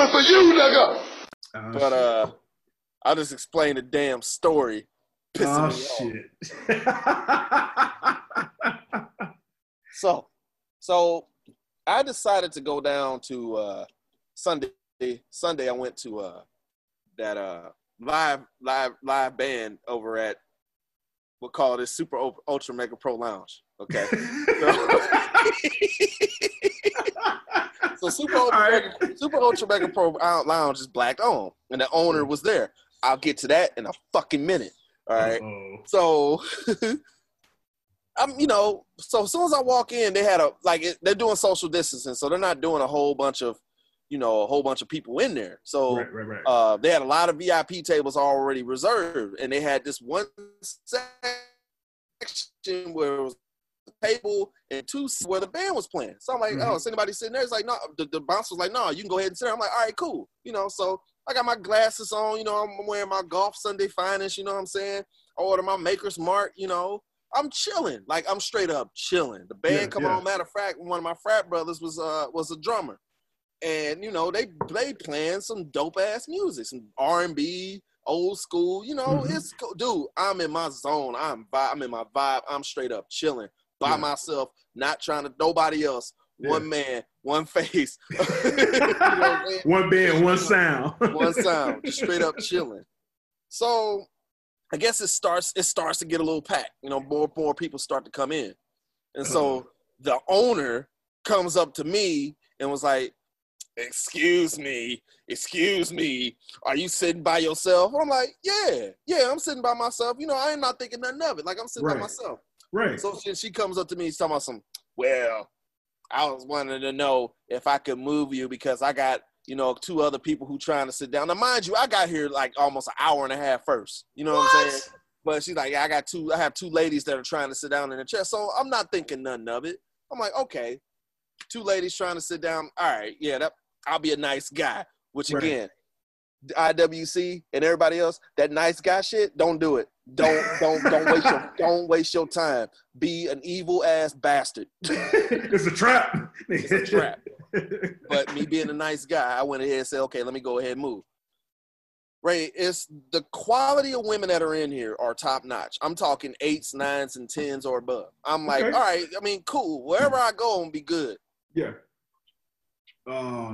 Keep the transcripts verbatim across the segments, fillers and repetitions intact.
one for you, nigga. Oh, but uh, I'll just explain the damn story. Oh me shit. so, so I decided to go down to uh, Sunday. Sunday, I went to uh, that uh, live, live, live band over at we'll call this Super Ultra Mega Pro Lounge. Okay. So, so Super Ultra, right. Mega, Super Ultra Mega Pro Lounge is black owned, and the owner was there. I'll get to that in a fucking minute. All right. Uh-oh. So, I'm, you know, so as soon as I walk in, they had a like it, they're doing social distancing, so they're not doing a whole bunch of, you know, a whole bunch of people in there. So, right, right, right. Uh, they had a lot of V I P tables already reserved, and they had this one section where it was a table and two where the band was playing. So I'm like, mm-hmm. oh, is anybody sitting there? It's like, no. The, the bouncer was like, no, you can go ahead and sit there. I'm like, all right, cool. You know, so I got my glasses on. You know, I'm wearing my golf Sunday finest. You know what I'm saying? I order my Maker's Mark. You know, I'm chilling. Like I'm straight up chilling. The band yeah, come yeah. on. Matter of fact, one of my frat brothers was uh was a drummer. And, you know, they they playing some dope-ass music, some R and B, old school. You know, mm-hmm. it's cool. Dude, I'm in my zone. I'm I'm in my vibe. I'm straight up chilling by yeah. myself, not trying to nobody else. Yeah. One man, one face. You know one band, one sound. One sound. Just straight up chilling. So I guess it starts it starts to get a little packed. You know, more and more people start to come in. And so uh-huh. the owner comes up to me and was like, excuse me, excuse me, are you sitting by yourself? I'm like, yeah, yeah, I'm sitting by myself. You know, I ain't not thinking nothing of it. Like, I'm sitting right. by myself. Right. So she, she comes up to me, she's talking about some, well, I was wanting to know if I could move you because I got, you know, two other people who trying to sit down. Now, mind you, I got here like almost an hour and a half first. You know what, what I'm saying? But she's like, yeah, I got two, I have two ladies that are trying to sit down in the chair. So I'm not thinking nothing of it. I'm like, okay, two ladies trying to sit down. All right, yeah, that, I'll be a nice guy, which again, right. I W C and everybody else, that nice guy shit, don't do it. Don't don't don't waste your don't waste your time. Be an evil ass bastard. It's a trap. It's a trap. But me being a nice guy, I went ahead and said, okay, let me go ahead and move. Ray, it's the quality of women that are in here are top notch. I'm talking eights, nines, and tens or above. I'm like, okay. all right, I mean, cool. Wherever I go, I'm gonna be good. Yeah. Oh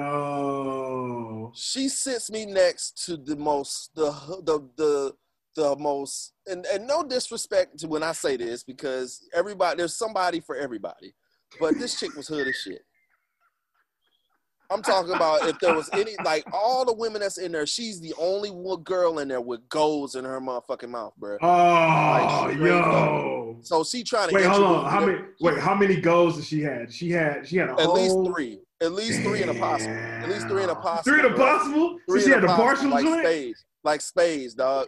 no! She sits me next to the most, the the the the most, and, and no disrespect to when I say this because everybody, there's somebody for everybody, but this chick was hood as shit. I'm talking about if there was any, like all the women that's in there, she's the only one girl in there with golds in her motherfucking mouth, bro. Oh, like, yo. Up. So she trying to wait, hold on. How many? Wait, how many goals did she had? She had, she had a at whole... least three. At least three in a possible. At least three in a possible. Three in a possible? Three so she had a possible, partial like joint? Spades, like spades, dog.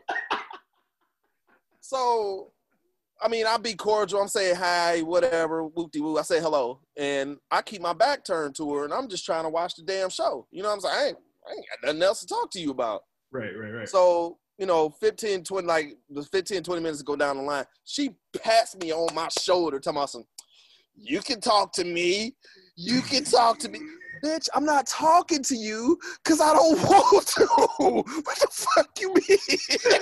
So, I mean, I'll be cordial. I'm saying hi, whatever, whoop-de-woo. I say hello. And I keep my back turned to her, and I'm just trying to watch the damn show. You know what I'm saying? I ain't, I ain't got nothing else to talk to you about. Right, right, right. So, you know, fifteen, twenty, like, the fifteen, twenty minutes go down the line. She passed me on my shoulder, talking about some, you can talk to me. You can talk to me. Bitch, I'm not talking to you because I don't want to. What the fuck you mean?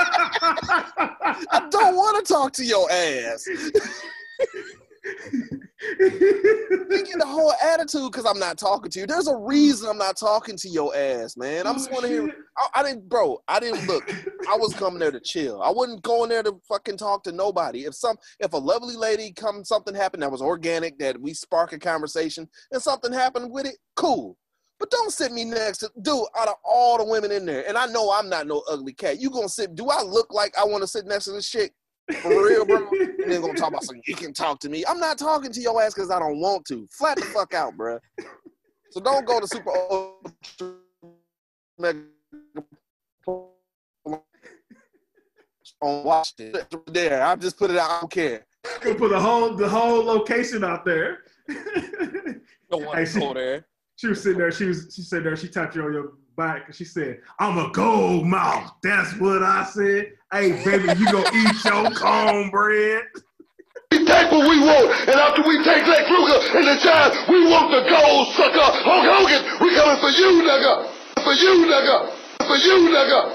I don't want to talk to your ass. You get the whole attitude because I'm not talking to you. There's a reason I'm not talking to your ass, man. I'm just want to hear. I, I didn't, bro. I didn't look. I was coming there to chill. I wasn't going there to fucking talk to nobody. If some, if a lovely lady come, something happened that was organic, that we spark a conversation, and something happened with it, cool. But don't sit me next to, dude. Out of all the women in there, and I know I'm not no ugly cat. You gonna sit? Do I look like I want to sit next to this chick? For real, bro? And then gonna talk about something. You can talk to me. I'm not talking to your ass because I don't want to. Flat the fuck out, bro. So don't go to Super Ultra Mega on watch it there. I just put it out. I don't care. You put the whole the whole location out there. Don't want hey, to go there. She was sitting there. She was. She said there. She tapped you on your back and she said, "I'm a gold mouth." That's what I said. Hey, baby, you gonna eat your cornbread? We take what we want, and after we take Lex Luger and the Giants, we want the gold, sucker. Hulk Hogan, we coming for you, nigga. For you, nigga. For you, nigga.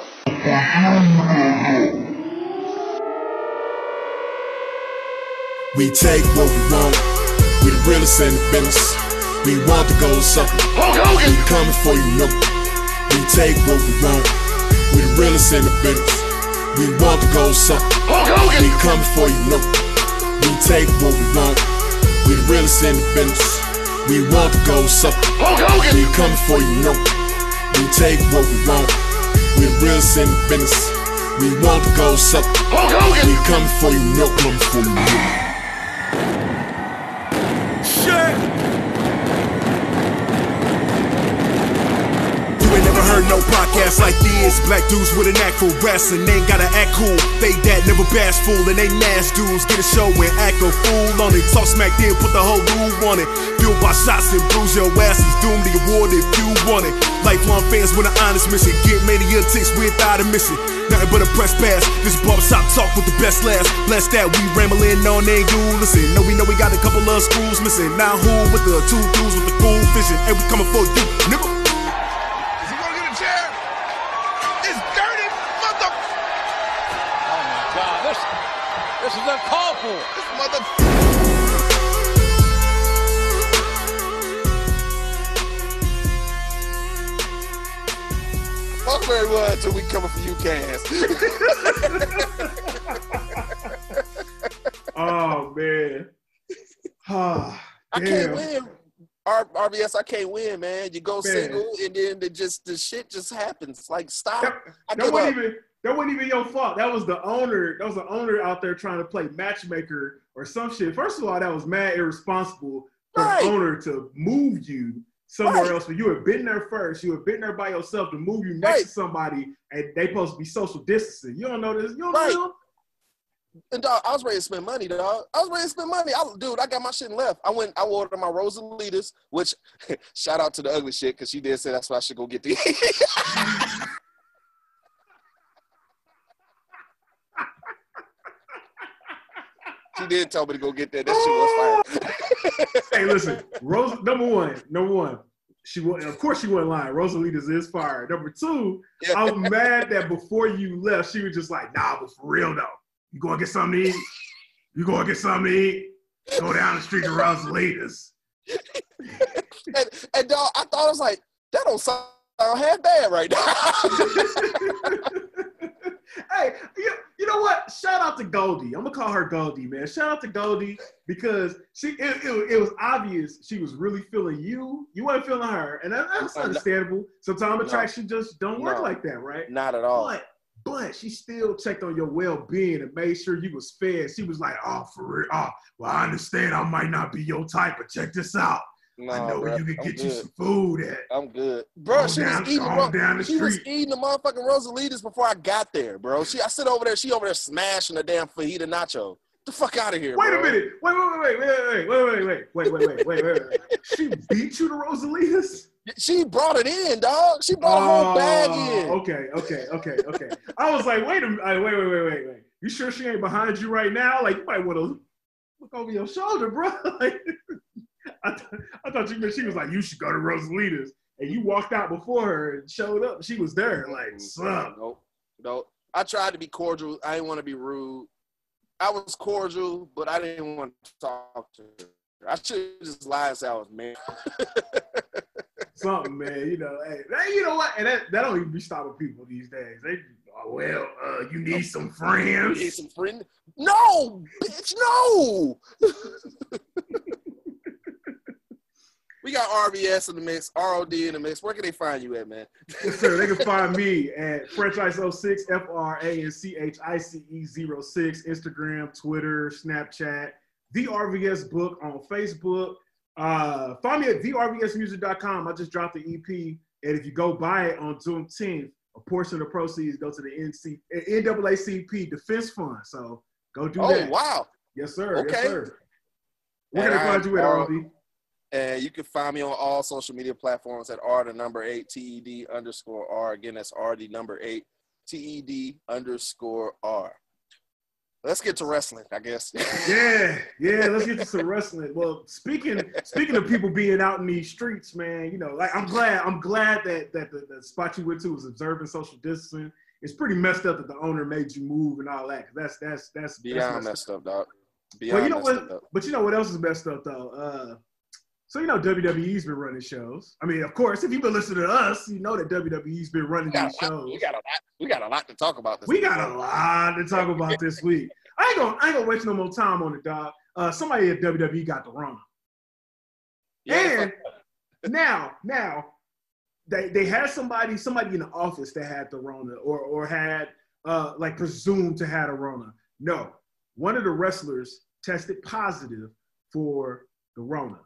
We take what we want. We the realest in the business. We want the gold, sucker. Hulk Hogan, we coming for you, nigga. We take what we want. We the realest in the business. We want the gold, sucker. Hulk Hogan, we coming for you, nigga. We take what we want. We the realest in the business. We want the gold, sucker. Hulk Hogan, we coming for you, no. We take what we want. We the realest in the business. We want the gold, sucker. Hulk Hogan, we coming for you, no. Coming for you, no. Shit. Heard no podcast like this. Black dudes with a knack for wrestling. They ain't gotta act cool. They that never bashful. And they mass dudes get a show and act a fool on it. Talk smack then, put the whole groove on it. Fueled by shots and bruise your ass is doomed the award if you want it. Lifelong fans with an honest mission. Get mania ticks without a mission. Nothing but a press pass. This barbershop talk with the best last. Bless that we rambling on and you listen. No, we know we got a couple of screws missing. Now who with the two dudes with the cool vision? And we coming for you, nigga. This is uncalled for. This mother. Fuck very well until we coming for you, Cass. Oh man. Oh, I can't win. R- RBS, I can't win, man. You go man. single, and then the just the shit just happens. Like stop. That, I that give wasn't up. even. That wasn't even your fault. That was the owner. That was the owner out there trying to play matchmaker or some shit. First of all, that was mad irresponsible for right. the owner to move you somewhere right. else. But you had been there first. You had been there by yourself to move you next right. to somebody, and they supposed to be social distancing. You don't know this. You don't right. know. And dog, I was ready to spend money, dog. I was ready to spend money. I, dude, I got my shit left. I went. I ordered my Rosalitas, which shout out to the ugly shit because she did say that's why I should go get the. She did tell me to go get that. That shit was fire. Hey, listen, Rose. Number one, number one. She was, of course, she wasn't lying. Rosalitas is fire. Number two, yeah. I was mad that before you left, she was just like, "Nah, but for real though, you gonna get something to eat? You gonna get something to eat? Go down the street to Rosalitas." and, and dog, I thought I was like, that don't sound half bad right now. Hey, you, you know what? Shout out to Goldie. I'm gonna call her Goldie, man. Shout out to Goldie because she it, it, it was obvious she was really feeling you. You weren't feeling her, and that, that's understandable. Sometimes no. attraction just don't work no. like that, right? Not at all. But but she still checked on your well-being and made sure you was fed. She was like, "Oh, for real? Oh, well, I understand. I might not be your type, but check this out. No, I know bro, where you can I'm get good. you some food at. I'm good, bro. She down, was eating. Ro- down the she street. was eating the motherfucking Rosalitas before I got there, bro. She, I sit over there. She over there smashing the damn fajita nacho. Get the fuck out of here, wait bro. a minute. Wait, wait, wait, wait, wait, wait, wait, wait, wait, wait, wait, wait, wait, wait. She beat you to Rosalitas? She brought it in, dog. She brought a whole bag in. Okay, okay, okay, okay. I was like, wait a minute. Wait, wait, wait, wait, wait. You sure she ain't behind you right now? Like, you might want to look over your shoulder, bro. Like, I, th- I thought you meant she was like, you should go to Rosalitas. And you walked out before her and showed up. She was there, like, sup? Nope, nope. I tried to be cordial. I didn't want to be rude. I was cordial, but I didn't want to talk to her. I should have just lied and said I was married. Something, man. You know, hey, you know what? And that, that don't even be stopping people these days. They, oh, well, uh, you need some friends. You need some friends? No, bitch, no. We got R B S in the mix, R O D in the mix. Where can they find you at, man? Yes, sir. They can find me at French Ice oh six, F R A N C H I C E zero six, Instagram, Twitter, Snapchat, The R V S Book on Facebook. Uh, find me at the r v s music dot com. I just dropped the E P, and if you go buy it on June tenth, a portion of the proceeds go to the N C, N double A C P Defense Fund. So go do oh, that. Oh, wow. Yes, sir. Okay. Yes, sir. Where can I find you at, R O D? And you can find me on all social media platforms at R the number eight, T E D underscore R. Again, that's R the number eight, T E D underscore R. let's get to wrestling, I guess. Yeah, yeah. Let's get to some wrestling. Well, speaking speaking of people being out in these streets, man, you know, like I'm glad I'm glad that that the, the spot you went to was observing social distancing. It's pretty messed up that the owner made you move and all that. That's that's that's beyond that's messed up, up dog. Beyond well, you know what? Up. But you know what else is messed up though? Uh, so you know W W E's been running shows. I mean, of course, if you've been listening to us, you know that W W E's been running these shows. We got a lot. We got a lot to talk about this. We week. got a lot to talk about this week. I ain't gonna I ain't gonna waste no more time on it, dog. Uh, somebody at W W E got the Rona. Yeah, and now, now they they had somebody somebody in the office that had the Rona or or had uh like presumed to have a Rona. No, one of the wrestlers tested positive for the Rona.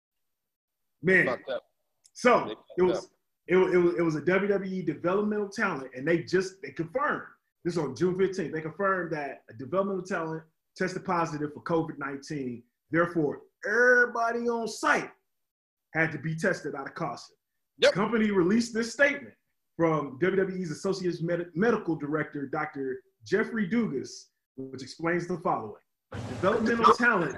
Man, so it was, it was it was it was a W W E developmental talent, and they just they confirmed this on June fifteenth. They confirmed that a developmental talent tested positive for COVID nineteen. Therefore, everybody on site had to be tested out of caution. Yep. The company released this statement from W W E's Associate Med- Medical Director, Doctor Jeffrey Dugas, which explains the following. Developmental talent,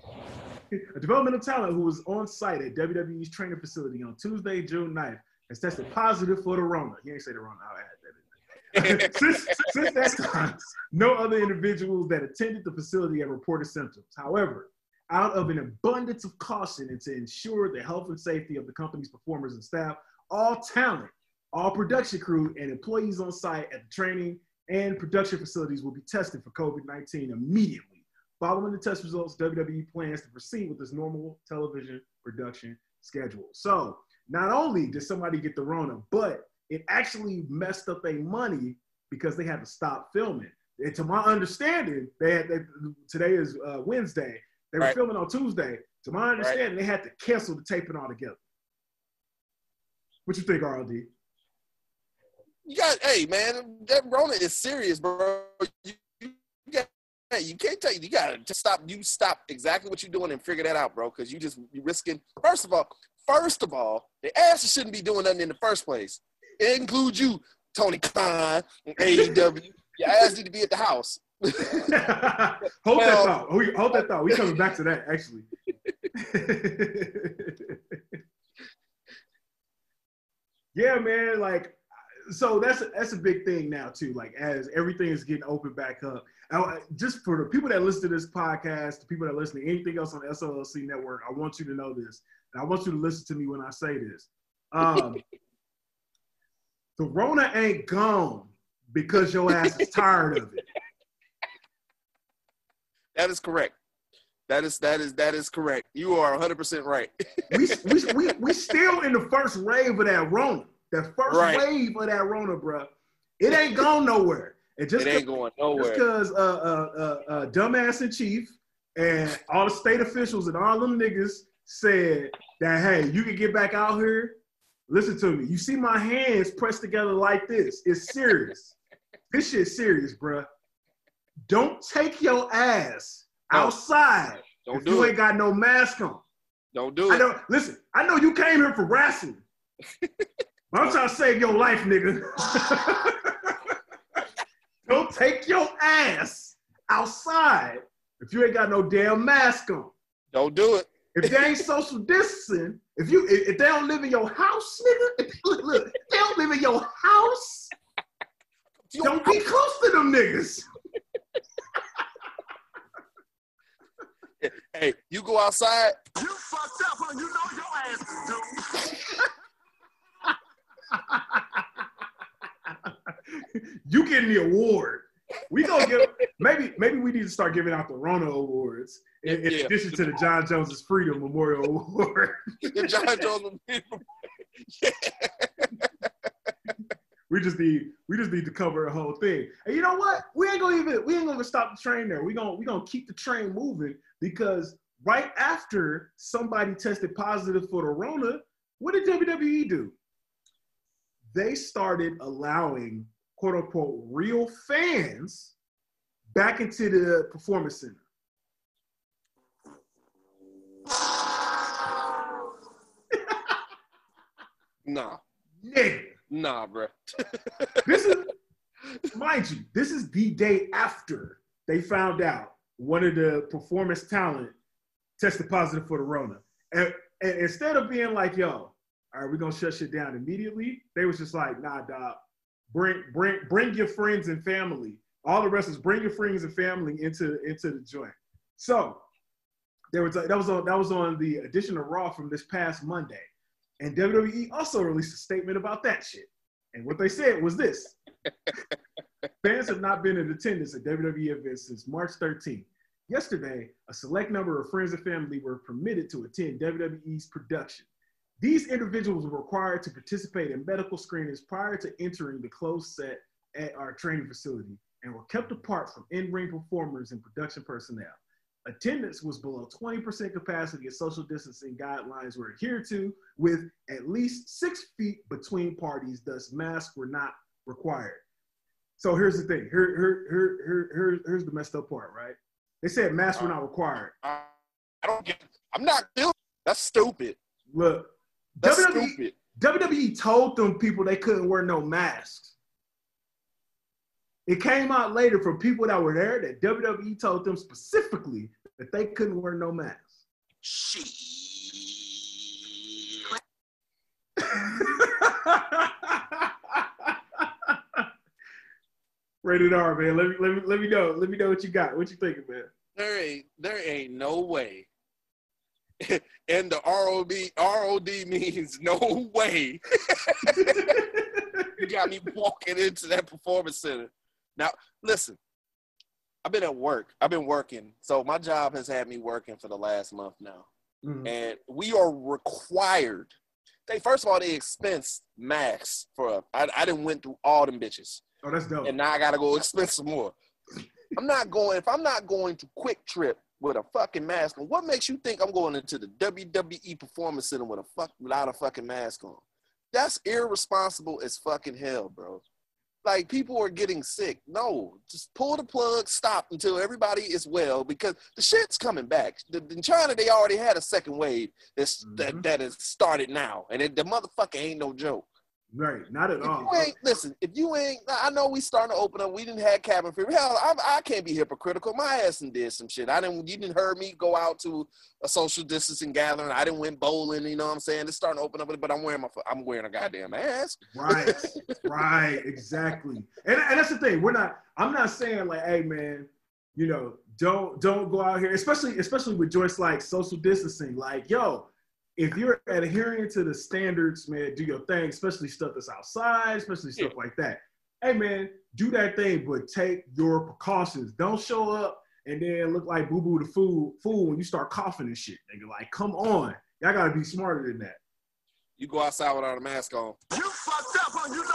a developmental talent who was on site at W W E's training facility on Tuesday, June ninth, has tested positive for the Rona. He ain't say the Rona. I'll add that. since, since that time, no other individuals that attended the facility have reported symptoms. However, out of an abundance of caution and to ensure the health and safety of the company's performers and staff, all talent, all production crew, and employees on site at the training and production facilities will be tested for COVID nineteen immediately. Following the test results, W W E plans to proceed with its normal television production schedule. So not only did somebody get the Rona, but it actually messed up their money because they had to stop filming. And to my understanding, they had they, today is uh, Wednesday. They were right. filming on Tuesday. To my understanding, right. they had to cancel the taping altogether. What you think, R L D? You got, hey man, that Rona is serious, bro. You, you got, hey, you can't take. You got to stop. You stop exactly what you're doing and figure that out, bro. Because you just you risking. First of all, first of all, the asses shouldn't be doing nothing in the first place. It includes you, Tony Khan, and A E W. Your ass need to be at the house. hold well, that thought. Hold that thought. We coming back to that actually. Yeah, man. Like, so that's a, that's a big thing now too. Like, as everything is getting open back up, I, just for the people that listen to this podcast, the people that listen to anything else on the S L L C network, I want you to know this, and I want you to listen to me when I say this. Um, the Rona ain't gone because your ass is tired of it. That is correct. That is that is that is correct. You are one hundred percent right. we, we we we still in the first wave of that Rona. That first right. wave of that Rona, bro. It ain't gone nowhere. And just it ain't going nowhere. Just because uh, uh, uh, uh, dumbass in chief and all the state officials and all them niggas said that, hey, you can get back out here. Listen to me. You see my hands pressed together like this. It's serious. This shit's serious, bro. Don't take your ass no. outside don't if do you it. ain't got no mask on. Don't do it. I don't, listen, I know you came here for wrestling. But I'm trying to save your life, nigga. Don't take your ass outside if you ain't got no damn mask on. Don't do it. If they ain't social distancing, if you if they don't live in your house, nigga, if, look, look, if they don't live in your house, don't be close to them niggas. Hey, you go outside. You fucked up, and you know your ass do. You getting the award. We gonna give maybe maybe we need to start giving out the Rona awards in, in yeah. addition to the John Jones's Freedom Memorial Award. The John Jones Memorial. Yeah. We just need we just need to cover the whole thing. And you know what? We ain't gonna even we ain't gonna stop the train there. We gonna we gonna keep the train moving because right after somebody tested positive for the Rona, what did W W E do? They started allowing quote unquote real fans back into the performance center. Nah. Nigga. Nah, bro. This is, mind you, this is the day after they found out one of the performance talent tested positive for the Rona. And, and instead of being like, yo, all right, we're going to shut shit down immediately, they was just like, nah, dog, bring, bring, bring your friends and family. All the wrestlers, bring your friends and family into, into the joint. So there was a, that was on that was on the edition of Raw from this past Monday. And W W E also released a statement about that shit. And what they said was this. Fans have not been in attendance at W W E events since March thirteenth. Yesterday, a select number of friends and family were permitted to attend W W E's production. These individuals were required to participate in medical screenings prior to entering the closed set at our training facility and were kept apart from in-ring performers and production personnel. Attendance was below twenty percent capacity and social distancing guidelines were adhered to, with at least six feet between parties, thus masks were not required. So here's the thing. Here, here, here, here, here, here's the messed up part, right? They said masks were not required. I don't get I'm not guilty. That's stupid. Look, That's W W E, stupid. W W E told them people they couldn't wear no masks. It came out later from people that were there that W W E told them specifically that they couldn't wear no masks. Shit. Rated R, man. Let me let me let me know. Let me know what you got. What you thinking, man? There ain't there ain't no way. And the R O D R O D means no way. You got me walking into that performance center. Now, listen, I've been at work. I've been working. So my job has had me working for the last month now. Mm-hmm. And we are required. They first of all, they expense masks for I, I done went through all them bitches. Oh, that's dope. And now I gotta go expense some more. I'm not going, if I'm not going to Quick Trip with a fucking mask on, what makes you think I'm going into the W W E Performance Center with a fuck without a fucking mask on? That's irresponsible as fucking hell, bro. Like, people are getting sick. No, just pull the plug, stop until everybody is well, because the shit's coming back. The, in China, they already had a second wave that's, mm-hmm. that that has started now, and it, the motherfucker ain't no joke. Right, not at if all. You ain't, listen, if you ain't, I know we starting to open up. We didn't have cabin fever. Hell, I, I can't be hypocritical. My ass and did some shit. I didn't. You didn't heard me go out to a social distancing gathering. I didn't went bowling. You know what I'm saying? It's starting to open up, but I'm wearing my, I'm wearing a goddamn mask. Right, right, exactly. And and that's the thing. We're not. I'm not saying like, hey man, you know, don't don't go out here, especially especially with joints like social distancing. Like, yo. If you're adhering to the standards, man, do your thing, especially stuff that's outside, especially stuff yeah. like that. Hey, man, do that thing, but take your precautions. Don't show up and then look like boo-boo the fool, fool when you start coughing and shit. Nigga, like, come on. Y'all got to be smarter than that. You go outside without a mask on. You fucked up, huh? You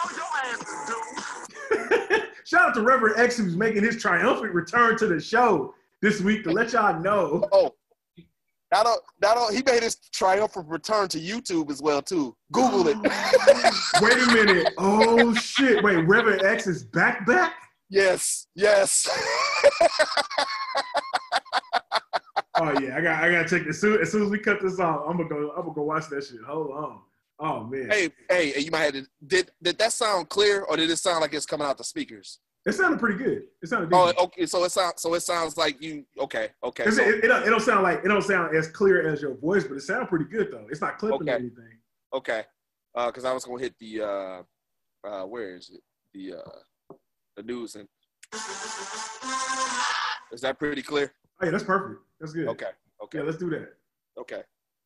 know your ass do. Shout out to Reverend X, who's making his triumphant return to the show this week to let y'all know. Oh. Not all, not all, he made his triumphant return to YouTube as well, too. Google it. Wait a minute. Oh, shit. Wait, Reverend X is back back? Yes, yes. Oh, yeah. I got I got to check this. As soon, as soon as we cut this off, I'm going to go I'm gonna go watch that shit. Hold on. Oh, man. Hey, hey, you might have to, did, did that sound clear, or did it sound like it's coming out the speakers? It sounded pretty good. It sounded good. Oh, okay. So it sounds. So it sounds like you. Okay. Okay. So, it, it, don't, it don't sound like it don't sound as clear as your voice, but it sounds pretty good though. It's not clipping okay. or anything. Okay. Uh, because I was gonna hit the. Uh, uh, where is it? The uh, the news and. Is that pretty clear? Oh yeah, that's perfect. That's good. Okay. Okay. Yeah, let's do that. Okay.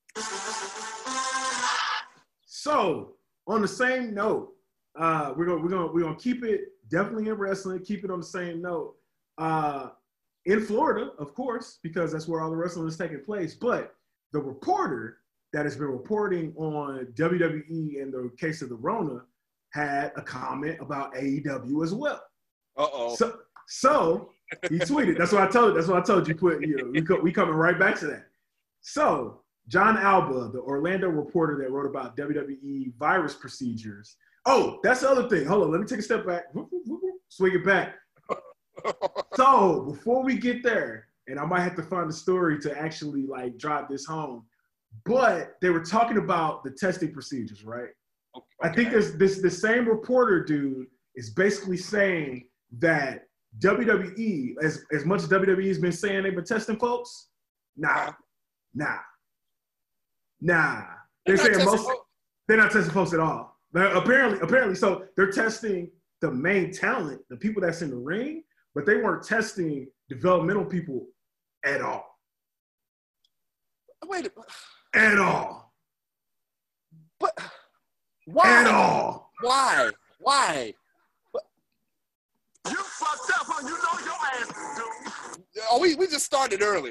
So on the same note, uh, we're gonna we're gonna we're gonna keep it. Definitely in wrestling, keep it on the same note. Uh, in Florida, of course, because that's where all the wrestling is taking place. But the reporter that has been reporting on W W E in the case of the Rona had a comment about A E W as well. Uh-oh. So, so he tweeted. That's what I told. That's what I told you. Put you know, we co- we coming right back to that. So John Alba, the Orlando reporter that wrote about W W E virus procedures. Oh, that's the other thing. Hold on, let me take a step back. Swing it back. So before we get there, and I might have to find a story to actually like drive this home, but they were talking about the testing procedures, right? Okay. I think this this the same reporter dude is basically saying that W W E, as, as much as W W E has been saying they've been testing folks, nah, nah, nah. They're, they're saying most, folks. They're not testing folks at all. They're apparently, apparently, so they're testing the main talent, the people that's in the ring, but they weren't testing developmental people at all. Wait a At all. But why? At all. Why? Why? You fucked up, huh? You know your ass, dude. Oh, we, we just started early.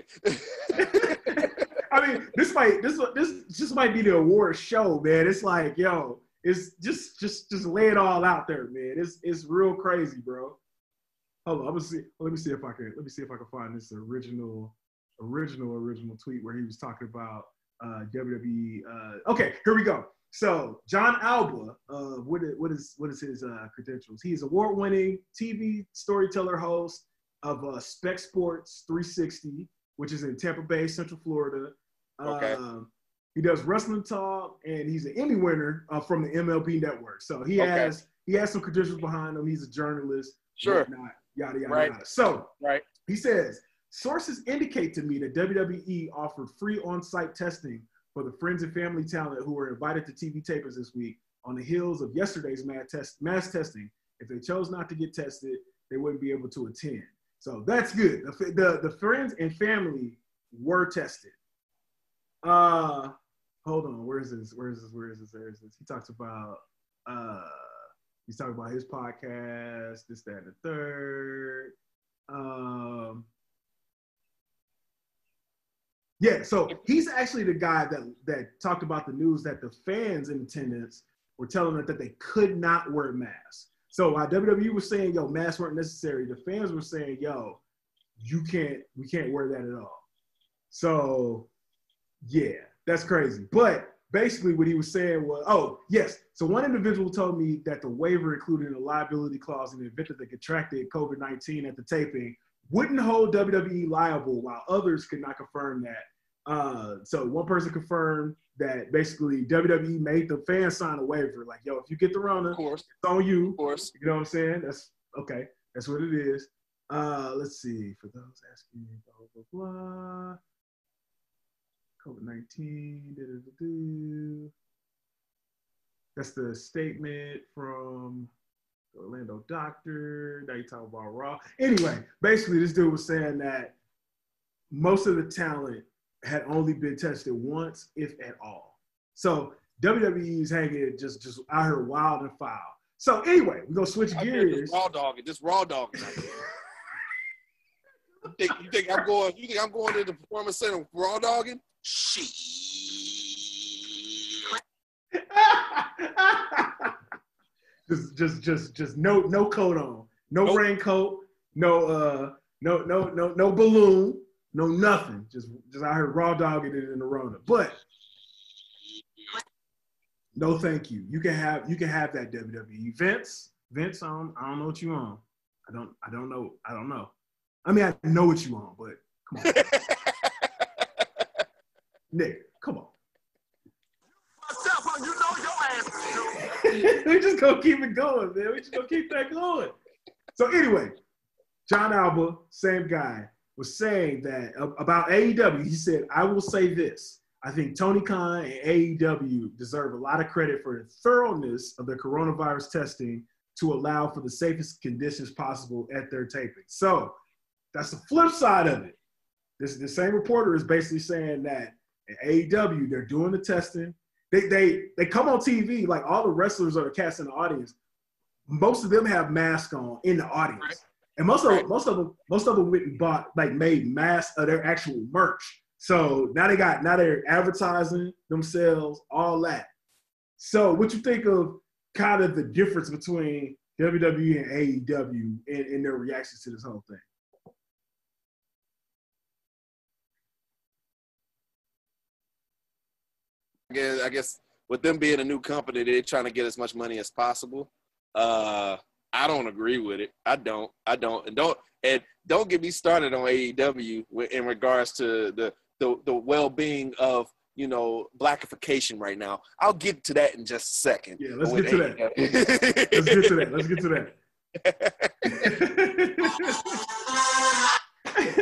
I mean, this might this this just might be the award show, man. It's like, yo, it's just just just lay it all out there, man. It's it's real crazy, bro. Hold on, I'm gonna see. Let me see if I can. Let me see if I can find this original, original, original tweet where he was talking about uh, W W E. Uh, okay, here we go. So John Alba, uh, what is what is what is his uh, credentials? He is award-winning T V storyteller, host of uh, Spec Sports three sixty, which is in Tampa Bay, Central Florida. Okay. Um, he does wrestling talk, and he's an Emmy winner uh, from the M L B Network. So he Okay. has he has some credentials behind him. He's a journalist. Sure. Whatnot, yada yada Right. yada. So Right. he says, sources indicate to me that W W E offered free on-site testing for the friends and family talent who were invited to T V tapings this week on the heels of yesterday's mass, test, mass testing. If they chose not to get tested, they wouldn't be able to attend. So that's good. The, the, the friends and family were tested. Uh, hold on. Where is this? Where is this? Where is this? Where is this? He talks about, uh, he's talking about his podcast, this, that, and the third. Um, Yeah, so he's actually the guy that that talked about the news that the fans in attendance were telling them that they could not wear masks. So while W W E was saying, yo, masks weren't necessary, the fans were saying, yo, you can't, we can't wear that at all. So yeah, that's crazy. But basically what he was saying was, oh, yes. So one individual told me that the waiver included a liability clause in the event that they contracted COVID nineteen at the taping wouldn't hold W W E liable, while others could not confirm that. Uh, so one person confirmed that basically W W E made the fans sign a waiver, like, yo, if you get the Rona, Of course. it's on you. Of course. You know what I'm saying? That's okay. That's what it is. Uh, let's see. For those asking, blah, blah, blah. COVID nineteen. That's the statement from Orlando Doctor. Now you talk about Raw. Anyway, basically this dude was saying that most of the talent had only been tested once, if at all. So W W E is hanging just just out here wild and foul. So anyway, we're gonna switch I gears. Just raw dogging, just raw dogging. you, think, you think I'm going? You think I'm going to the performance center raw dogging? Shit. just just just just no no coat on, no Nope. raincoat, no uh no no no no balloon, no nothing. Just just out here raw dogging it in the Rona. But no, thank you. You can have you can have that W W E. Vince, Vince, I don't, I don't know what you on. I don't I don't know. I don't know. I mean, I know what you on, but come on. Nick, come on. You know your ass. We just gonna keep it going, man. We just gonna keep that going. So anyway, John Alba, same guy, was saying that uh, about A E W. He said, I will say this. I think Tony Khan and A E W deserve a lot of credit for the thoroughness of their coronavirus testing to allow for the safest conditions possible at their taping. So that's the flip side of it. This the same reporter is basically saying that at A E W, they're doing the testing. They they they come on T V, like all the wrestlers or the cast in the audience. Most of them have masks on in the audience, Right. and most of Right. them, most of them most of them went and bought like made masks of their actual merch. So now they got now they're advertising themselves, all that. So what you think of kind of the difference between W W E and A E W in, in their reactions to this whole thing? I guess, I guess with them being a new company, they're trying to get as much money as possible. Uh, I don't agree with it. I don't. I don't. And don't and don't get me started on A E W in regards to the the, the well-being of, you know, blackification right now. I'll get to that in just a second. Yeah, let's With get to A E W. that. Let's get to that. Let's get to that.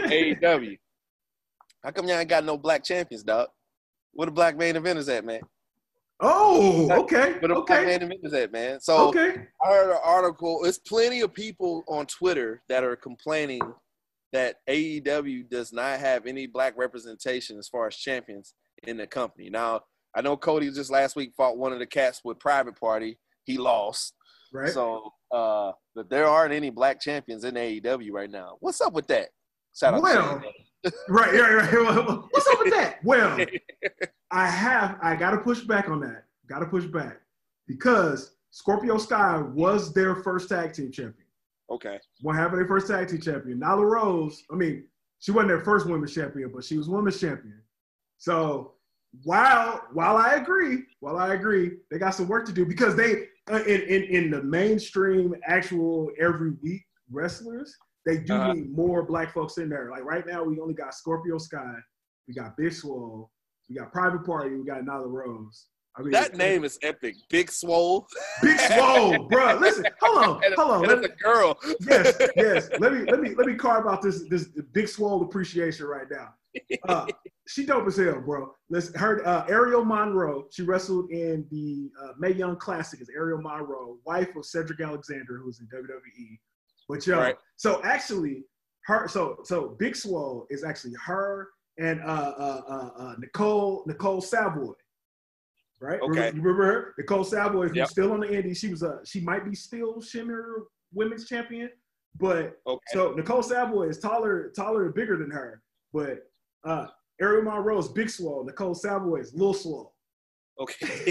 A E W. How come y'all ain't got no black champions, dog? Where the black main eventers at, man? Oh, okay. Where the okay. black main eventers at, man? So okay. I heard an article. There's plenty of people on Twitter that are complaining that A E W does not have any black representation as far as champions in the company. Now, I know Cody just last week fought one of the cats with Private Party. He lost. Right. So, uh, but there aren't any black champions in A E W right now. What's up with that? Shout out well, to right, right, right. What's up with that? Well, I have, I got to push back on that. Got to push back because Scorpio Sky was their first tag team champion. Okay. One half of their first tag team champion. Nyla Rose, I mean, she wasn't their first women's champion, but she was women's champion. So while while I agree, while I agree, they got some work to do because they uh, in, in in the mainstream actual every week wrestlers, they do uh-huh. need more black folks in there. Like right now, we only got Scorpio Sky, we got Big Swole, we got Private Party, we got Nyla Rose. I mean, that name is epic. Big Swole. Big Swole, bro. Listen, hold on, hold on. That's a girl. Yes, yes. Let me let me let me carve out this this Big Swole appreciation right now. Uh, she dope as hell, bro. Let's her uh, Ariel Monroe. She wrestled in the uh, Mae Young Classic as Ariel Monroe, wife of Cedric Alexander, who's in W W E. But yo, right. so actually, her so so Big Swole is actually her and uh, uh, uh, uh, Nicole Nicole Savoy. Right? Okay. Remember, you remember her? Nicole Savoy, who's yep. still on the Indies. She was a, she might be still Shimmer Women's Champion, but okay. so Nicole Savoy is taller, taller and bigger than her. But uh, Ariel Monroe is Big Swole. Nicole Savoy is Lil Swole. Okay.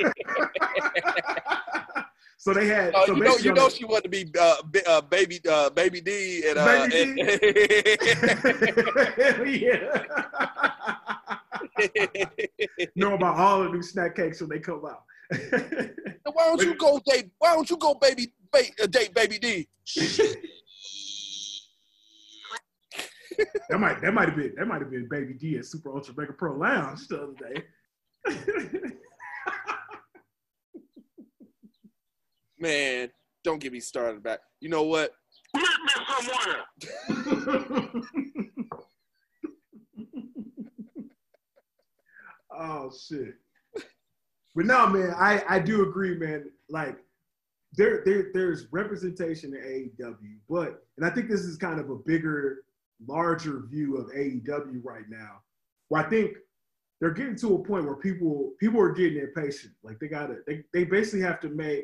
So they had. Uh, so you know, you know, the, she wanted to be uh, uh, baby, uh, baby D, and uh, baby and, D. Yeah. Know about all the new snack cakes when they come out. Why don't you go date? Why don't you go baby ba- uh, date baby D? that might that might have been that might have been Baby D at Super Ultra Mega Pro Lounge the other day. Man, don't get me started back. You know what? Meet me somewhere. Oh shit! But no, man, I, I do agree, man. Like there there there's representation in A E W, but and I think this is kind of a bigger, larger view of A E W right now, where I think they're getting to a point where people people are getting impatient. Like they gotta they they basically have to make.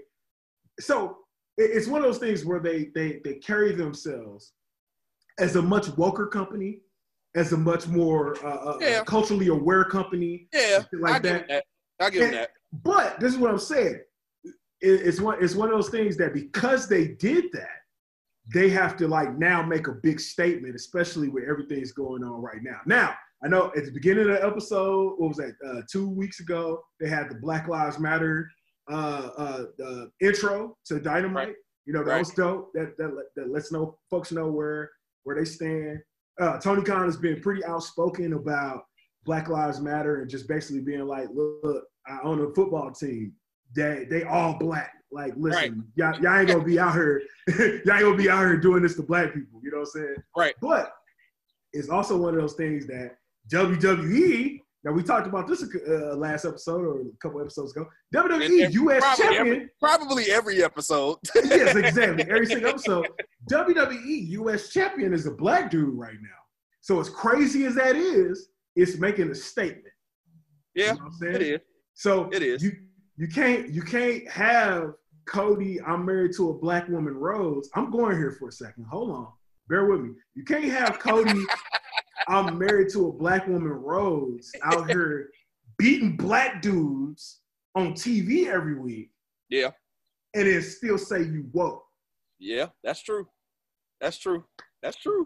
So it's one of those things where they they they carry themselves as a much woker company, as a much more uh, yeah. uh, culturally aware company. Yeah, like I give that. that. I give and, that. But this is what I'm saying. It, it's one it's one of those things that because they did that, they have to like now make a big statement, especially with everything's going on right now. Now, I know at the beginning of the episode, what was that, uh, two weeks ago, they had the Black Lives Matter uh, uh, uh, intro to Dynamite. Right. You know, that right. was dope. That, that that lets know folks know where where they stand. Uh, Tony Khan has been pretty outspoken about Black Lives Matter and just basically being like, look, I own a football team. They they all black. Like, listen, right. y'all, y'all ain't gonna be out here, y'all ain't gonna be out here doing this to black people. You know what I'm saying? Right. But it's also one of those things that W W E. Now we talked about this uh, last episode or a couple episodes ago. W W E and, and U S probably champion. Every, probably every episode. Yes, exactly. Every single episode. W W E U S champion is a black dude right now. So as crazy as that is, it's making a statement. Yeah, you know what I'm saying? it is. So it is. You you can't you can't have Cody, I'm married to a black woman, Rose. I'm going here for a second. Hold on. Bear with me. You can't have Cody, I'm married to a black woman, Rose, out here beating black dudes on T V every week. Yeah. And then still say you woke. Yeah, that's true. That's true. That's true.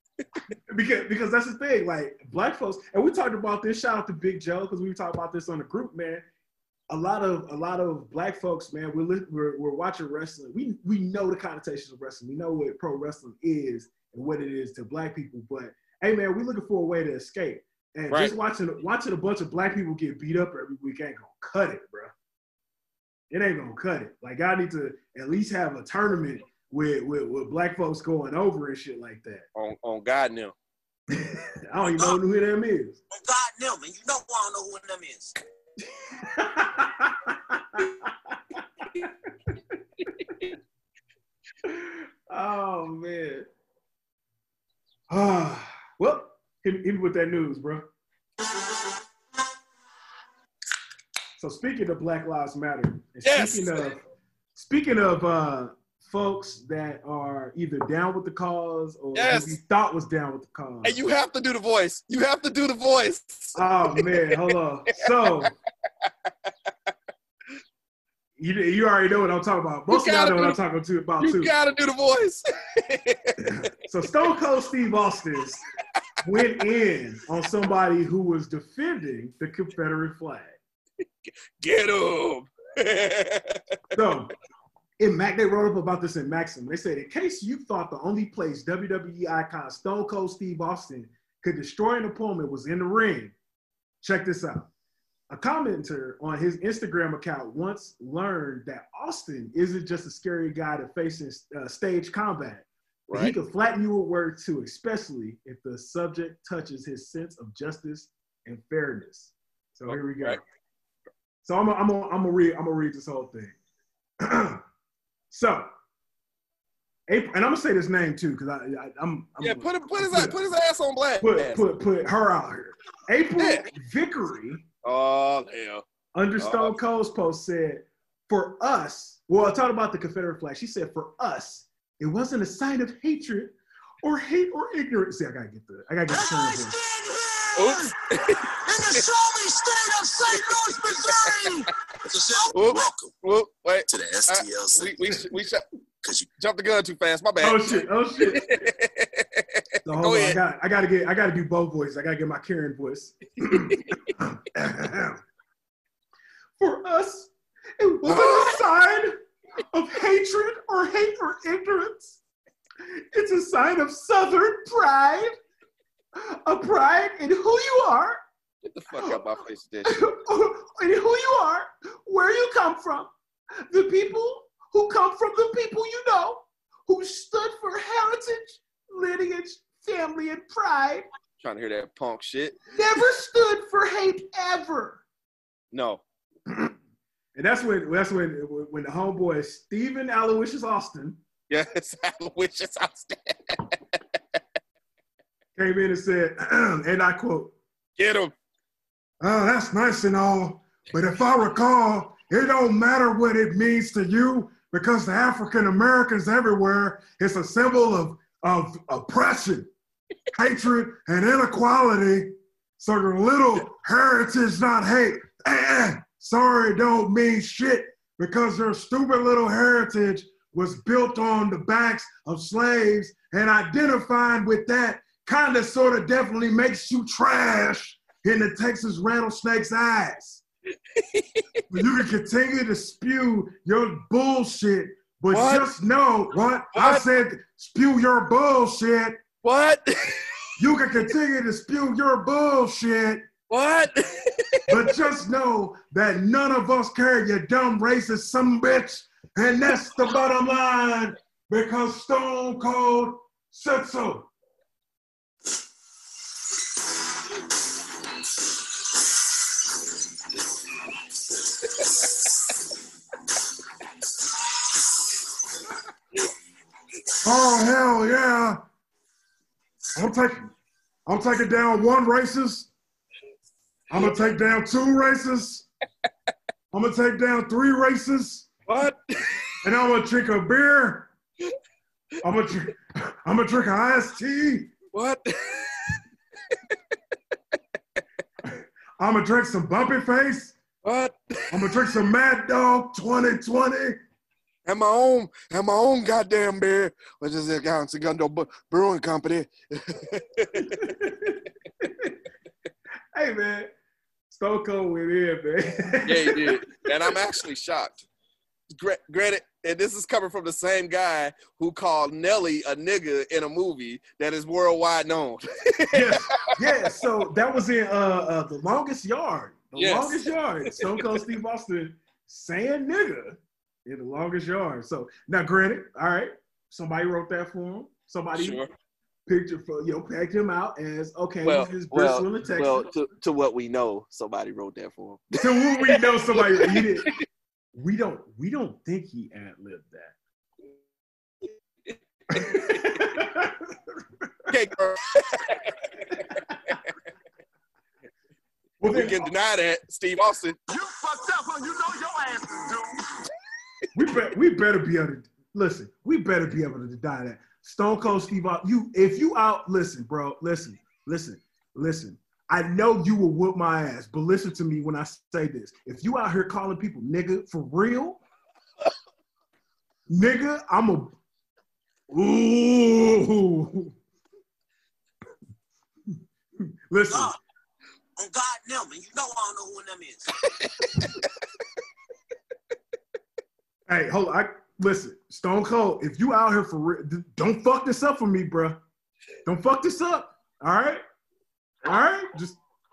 because because that's the thing. Like, black folks, and we talked about this. Shout out to Big Joe, because we talked about this on the group, man. A lot of a lot of black folks, man, we're, we're we're watching wrestling. We we know the connotations of wrestling. We know what pro wrestling is and what it is to black people. But hey, man, we're looking for a way to escape. And right. just watching watching a bunch of black people get beat up every week ain't gonna cut it, bro. It ain't gonna cut it. Like, I need to at least have a tournament with with, with black folks going over and shit like that. On on God now. I don't even know who them is. On God, them, and you know I don't know who them is. Oh man. Ah, well, hit, hit me with that news, bro. So speaking of Black Lives Matter, and Yes. speaking of speaking of uh, folks that are either down with the cause or Yes. who you thought was down with the cause. And you have to do the voice. You have to do the voice. Oh man, hold on. So you you already know what I'm talking about. Most of y'all gotta know what do- I'm talking to about You too. gotta do the voice. So Stone Cold Steve Austin went in on somebody who was defending the Confederate flag. Get him. So in Mac, they wrote up about this in Maxim. They said, in case you thought the only place W W E icon Stone Cold Steve Austin could destroy an opponent was in the ring, check this out. A commenter on his Instagram account once learned that Austin isn't just a scary guy to face in uh, stage combat. But he Right. could flatten you with words too, especially if the subject touches his sense of justice and fairness. So here we go. Right. So I'm gonna I'm gonna I'm gonna read I'm gonna read this whole thing. So, April, and I'm gonna say this name too because I, I I'm, I'm Yeah, gonna, put him, put his put, put his ass on blast. put put put her out here. April Yeah. Vickery Oh hell. under Uh-huh. Stone Cold's post said, "For us, well, I talked about the Confederate flag. She said, for us, it wasn't a sign of hatred or hate or ignorance." See, I gotta get the I gotta get the And turn I of voice. stand here Oops. in the stormy state of Saint Louis, Missouri. Whoop. Welcome Whoop, wait. to the Uh, S T L C. we we we shot, Because you jumped the gun too fast. My bad. Oh shit! Oh shit! So hold Go on, I ahead. got I gotta get I gotta do both voices. I gotta get my Karen voice. For us, it wasn't a sign of hatred or hate or ignorance. It's a sign of Southern pride, a pride in who you are, Get the fuck out my face with that shit. in who you are, where you come from, the people who come from the people you know, who stood for heritage, lineage, family, and pride, Trying to hear that punk shit. never stood for hate ever. No. And that's when that's when when the homeboy Stephen Aloysius Austin Yes, Aloysius Austin. came in and said, and I quote, Get him. "Oh, that's nice and all, but if I recall, it don't matter what it means to you because the African Americans everywhere is a symbol of, of oppression, hatred, and inequality. So the little heritage, not hate. And sorry, don't mean shit because their stupid little heritage was built on the backs of slaves, and identifying with that kind of sort of definitely makes you trash in the Texas rattlesnake's eyes. You can continue to spew your bullshit, but What? just know what? I What? said spew your bullshit. What? You can continue to spew your bullshit, What? but just know that none of us care, you dumb racist some bitch. And that's the bottom line because Stone Cold said so. Oh hell yeah! I'm taking, I'm taking down one racist. I'm gonna take down two racists. I'm gonna take down three racists, What? and I'm gonna drink a beer. I'm gonna drink, I'm gonna drink an iced tea. What? I'm gonna drink some Bumpy Face. What? I'm gonna drink some Mad Dog twenty twenty. And my own, and my own goddamn beer, which is the Count Segundo Bu- Brewing Company. Hey man, Stone Cold went in, man. Yeah, he did. And I'm actually shocked. Gra- Granted, and this is coming from the same guy who called Nelly a nigga in a movie that is worldwide known. Yes, yes. So that was in uh, uh the Longest Yard. The Yes. Longest Yard. Stone Cold Steve Austin saying nigga in The Longest Yard. So now, granted, all right, somebody wrote that for him. Somebody Sure. picture for you know pegged him out as okay. Well, his best well, will in Texas. well to, to what we know, somebody wrote that for him. To what we know, somebody he did. We don't we don't think he ad-libbed that. Okay, girl. Well, we then, can deny that, Steve Austin. You fucked up when you know your ass is due. we be, we better be able to listen. We better be able to deny that. Stone Cold Steve Austin. You if you out listen, bro. Listen, listen, listen. I know you will whoop my ass, but listen to me when I say this. If you out here calling people nigga for real, nigga, I'm a ooh. Listen. God, on God Nelman, you know I don't know who them is. Hey, hold on. I, listen, Stone Cold, if you out here for real, don't fuck this up for me, bro. Don't fuck this up. All right? All right? Just,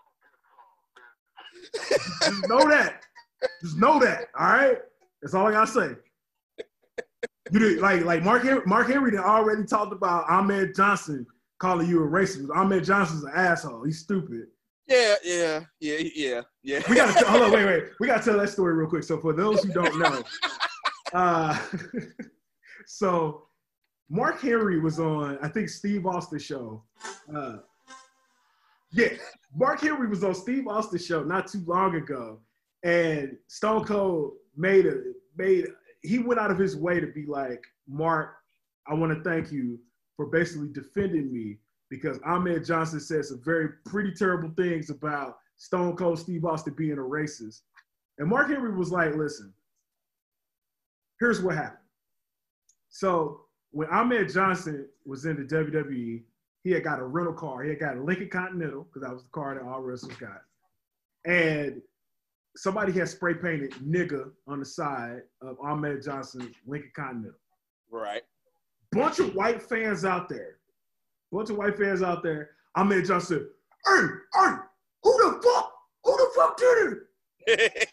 just know that. Just know that. All right? That's all I gotta say. You did, like like Mark Henry, Mark Henry done already talked about Ahmed Johnson calling you a racist. Ahmed Johnson's an asshole. He's stupid. Yeah, yeah, yeah, yeah, yeah. We gotta tell, hold on, wait, wait. We gotta tell that story real quick. So for those who don't know, uh, so Mark Henry was on, I think, Steve Austin's show. Uh, yeah, Mark Henry was on Steve Austin's show not too long ago, and Stone Cold made a made. He went out of his way to be like, Mark, I want to thank you for basically defending me because Ahmed Johnson said some very pretty terrible things about Stone Cold Steve Austin being a racist. And Mark Henry was like, listen, here's what happened. So when Ahmed Johnson was in the W W E, he had got a rental car. He had got a Lincoln Continental because that was the car that all wrestlers got. And somebody had spray painted nigga on the side of Ahmed Johnson's Lincoln Continental. Right. Bunch of white fans out there. Bunch of white fans out there. Ahmed Johnson, hey, hey, who the fuck? Who the fuck did it?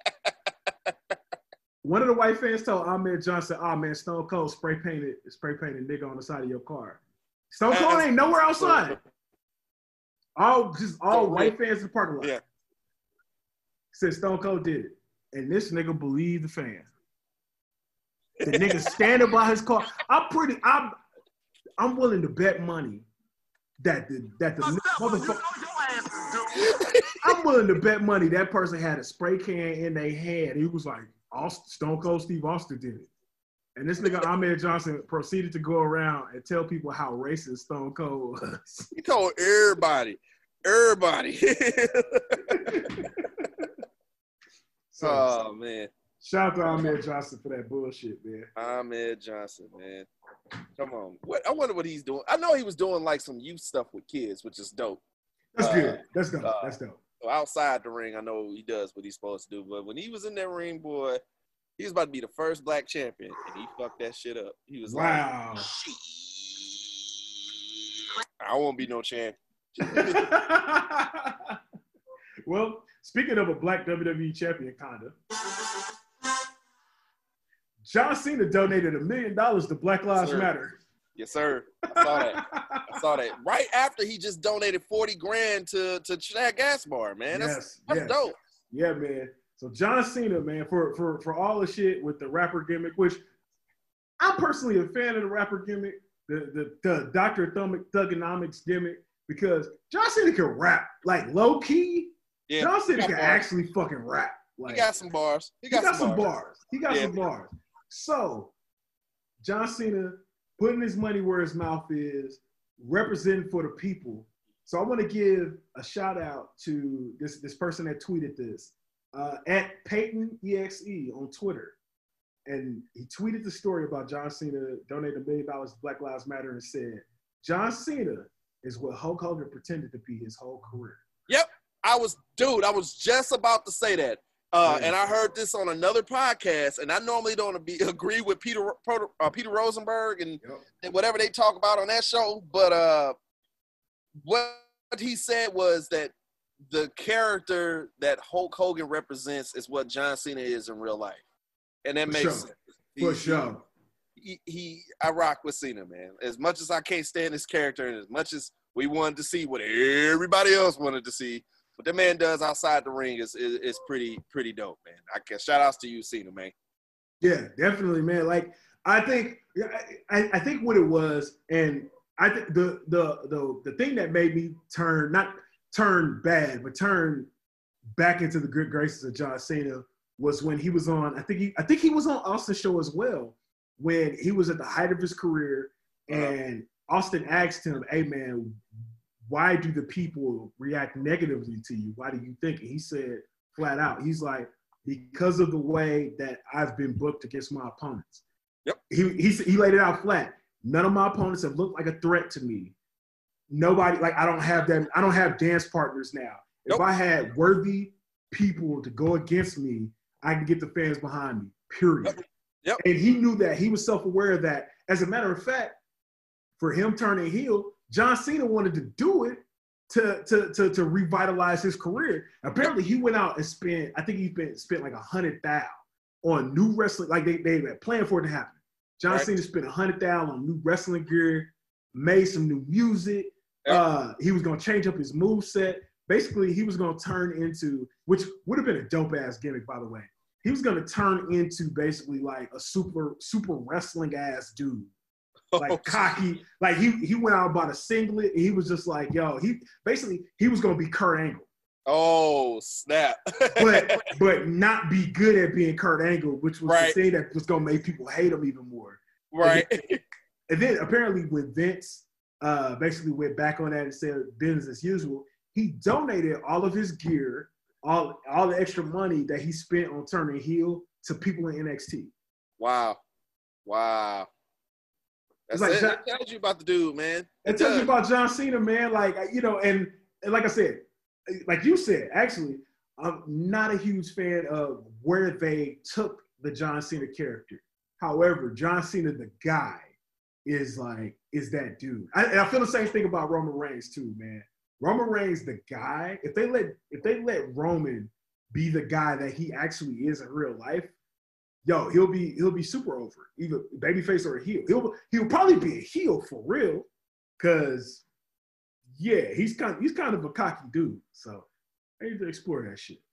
One of the white fans told Ahmed Johnson, oh man, Stone Cold spray painted, spray painted nigga on the side of your car. Stone Cold ain't nowhere outside. All just all white fans in the parking lot. Yeah. Said Stone Cold did it. And this nigga believed the fan. The nigga standing by his car. I'm pretty, I'm I'm willing to bet money that the that the motherfucker. I'm willing to bet money that person had a spray can in their hand. He was like, Austin, Stone Cold Steve Austin did it. And this nigga Ahmed Johnson proceeded to go around and tell people how racist Stone Cold was. He told everybody. Everybody. So, oh, man. Shout out to Ahmed Johnson for that bullshit, man. Ahmed Johnson, man. Come on. What I wonder what he's doing. I know he was doing like some youth stuff with kids, which is dope. That's uh, good. That's dope. Uh, That's dope. Outside the ring, I know he does what he's supposed to do. But when he was in that ring, boy, he was about to be the first black champion, and he fucked that shit up. He was wow. like, I won't be no champion. Well, speaking of a black W W E champion, kinda, John Cena donated a million dollars to Black Lives Yes, Matter. Yes, sir. I saw that. I saw that. Right after he just donated forty grand to, to Chad Gaspar, man. That's, yes, that's yes. dope. Yeah, man. So John Cena, man, for, for, for all the shit with the rapper gimmick, which I'm personally a fan of the rapper gimmick, the the, the Doctor Thugonomics gimmick, because John Cena can rap. Like, low-key, Yeah, John Cena he can got bars. actually fucking rap. Like, He got some bars. He He got, got, some, some bars. bars. He got Yeah. some bars. So, John Cena putting his money where his mouth is, representing for the people. So I want to give a shout out to this, this person that tweeted this, uh, at Peyton E X E on Twitter. And he tweeted the story about John Cena donating a million dollars to Black Lives Matter and said, John Cena is what Hulk Hogan pretended to be his whole career. Yep. I was, dude, I was just about to say that. Uh, Yeah. and I heard this on another podcast, and I normally don't be, agree with Peter uh, Peter Rosenberg and, Yep. and whatever they talk about on that show, but uh, what he said was that the character that Hulk Hogan represents is what John Cena is in real life, and that For makes sure. sense. For He- sure. he, he I rock with Cena, man. As much as I can't stand his character, and as much as we wanted to see what everybody else wanted to see, what the man does outside the ring is is, is pretty pretty dope, man. I guess shout outs to you, Cena, man. Yeah, definitely, man. Like I think I, I think what it was, and I think the the the the thing that made me turn not turn bad, but turn back into the good graces of John Cena was when he was on. I think he I think he was on Austin's show as well when he was at the height of his career, and Austin asked him, "Hey, man, why do the people react negatively to you? Why do you think?" And he said flat out, he's like, "Because of the way that I've been booked against my opponents." Yep. He he he laid it out flat. None of my opponents have looked like a threat to me. Nobody, like I don't have them. I don't have dance partners now. If Nope. I had worthy people to go against me, I can get the fans behind me. Period. Yep. Yep. And he knew that. He was self-aware of that. As a matter of fact, for him turning heel, John Cena wanted to do it to, to, to, to revitalize his career. Apparently, he went out and spent, I think he spent, spent like a hundred thousand on new wrestling. Like they, they had planned for it to happen. John Right. Cena spent a hundred thousand on new wrestling gear, made some new music. Yep. Uh, he was going to change up his moveset. Basically, he was going to turn into, which would have been a dope-ass gimmick, by the way. He was going to turn into basically like a super, super wrestling-ass dude. Like cocky. Like he he went out about a singlet, and he was just like, yo, he basically, he was going to be Kurt Angle. Oh, snap. But but not be good at being Kurt Angle, which was Right. the thing that was going to make people hate him even more. Right. And then apparently when Vince uh, basically went back on that and said business as usual, he donated all of his gear, all all the extra money that he spent on turning heel to people in N X T. Wow. Wow. That's like it. John- It tells you about the dude, man. It tells you about John Cena, man. Like, you know, and, and like I said, like you said, actually, I'm not a huge fan of where they took the John Cena character. However, John Cena, the guy, is like, is that dude. I, and I feel the same thing about Roman Reigns too, man. Roman Reigns, the guy, if they let if they let Roman be the guy that he actually is in real life, yo, he'll be he'll be super over, either babyface or a heel. He'll he'll probably be a heel for real, cause yeah, he's kind he's kind of a cocky dude. So I need to explore that shit.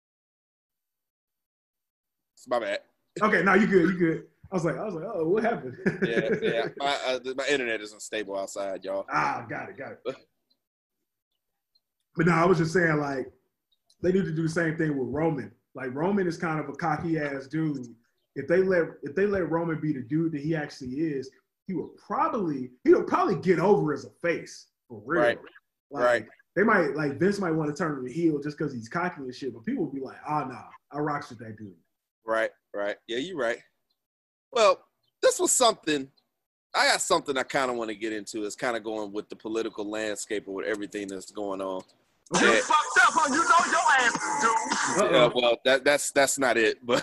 It's my bad. Okay, now you good, you good. I was like, I was like, oh, what happened? Yeah, yeah. My, uh, my internet isn't stable outside, y'all. ah, got it, got it. But no, I was just saying, like, they need to do the same thing with Roman. Like, Roman is kind of a cocky ass dude. If they let if they let Roman be the dude that he actually is, he would probably he would probably get over as a face for real. Right. Like, Right. They might like Vince might want to turn him heel just because he's cocky and shit, but people would be like, oh nah, I rocks with that dude. Right, right. Yeah, you're right. Well, this was something. I got something I kind of want to get into. It's kind of going with the political landscape or with everything that's going on. You Yeah. fucked up, huh? You know your ass, dude. Yeah, well, that, that's that's not it, but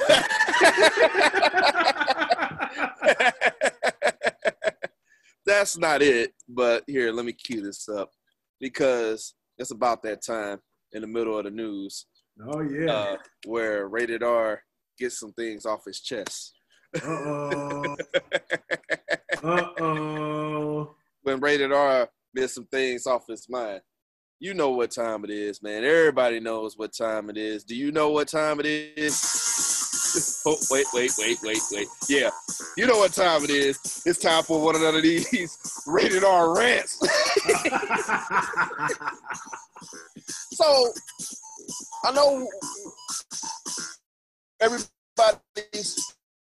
that's not it. But here, let me cue this up because it's about that time in the middle of the news Oh yeah. uh, where Rated R gets some things off his chest. Uh-oh. Uh-oh. When Rated R gets some things off his mind. You know what time it is, man. Everybody knows what time it is. Do you know what time it is? Oh, wait, wait, wait, wait, wait. Yeah, you know what time it is. It's time for one of these Rated R rants. So, I know everybody's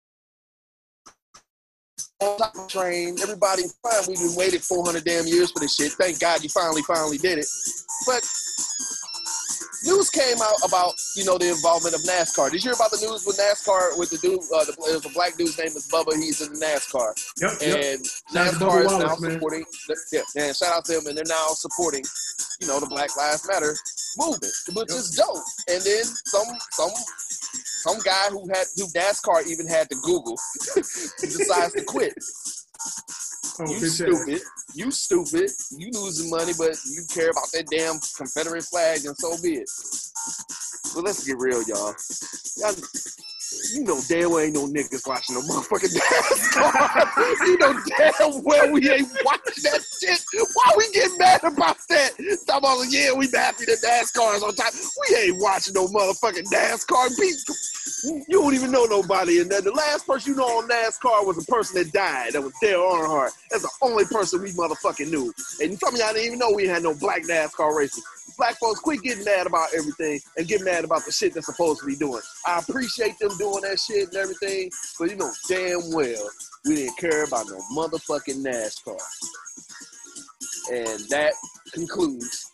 on top of the train. Everybody, fine. We've been waiting four hundred damn years for this shit. Thank God you finally, finally did it. But news came out about, you know, the involvement of NASCAR. Did you hear about the news with NASCAR with the dude, uh, the, it was a black dude's name is Bubba. He's in NASCAR. Yep, yep. And Shout out to NASCAR Bubba is now Wallace, man. supporting, yeah, man, shout out to them. And they're now supporting, you know, the Black Lives Matter movement, which Yep. is dope. And then some, some, some guy who had, who NASCAR even had to Google decides to quit. Oh, You bitch ass. stupid. You stupid. You losing money, but you care about that damn Confederate flag, and so be it. But let's get real, y'all. y'all You know damn well ain't no niggas watching no motherfucking NASCAR. You know damn well we ain't watching that shit. Why we get mad about that? Talking about, yeah, we happy that NASCAR is on time. We ain't watching no motherfucking NASCAR. You don't even know nobody. And the last person you know on NASCAR was a person that died. That was Dale Earnhardt. That's the only person we motherfucking knew. And some of y'all didn't even know we had no black NASCAR racers. Black folks, quit getting mad about everything and get mad about the shit they're supposed to be doing. I appreciate them doing that shit and everything, but you know damn well we didn't care about no motherfucking NASCAR. And that concludes.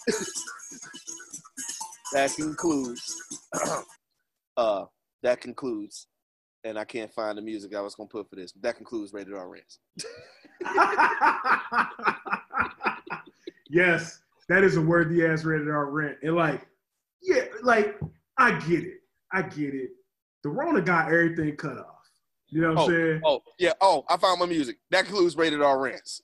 that concludes. uh, that concludes. And I can't find the music I was gonna put for this. That concludes Rated R Rants. Yes. That is a worthy ass Rated R rant. And like, yeah, like, I get it. I get it. The Rona got everything cut off. You know what oh, I'm saying? Oh, yeah. Oh, I found my music. That concludes Rated R Rants.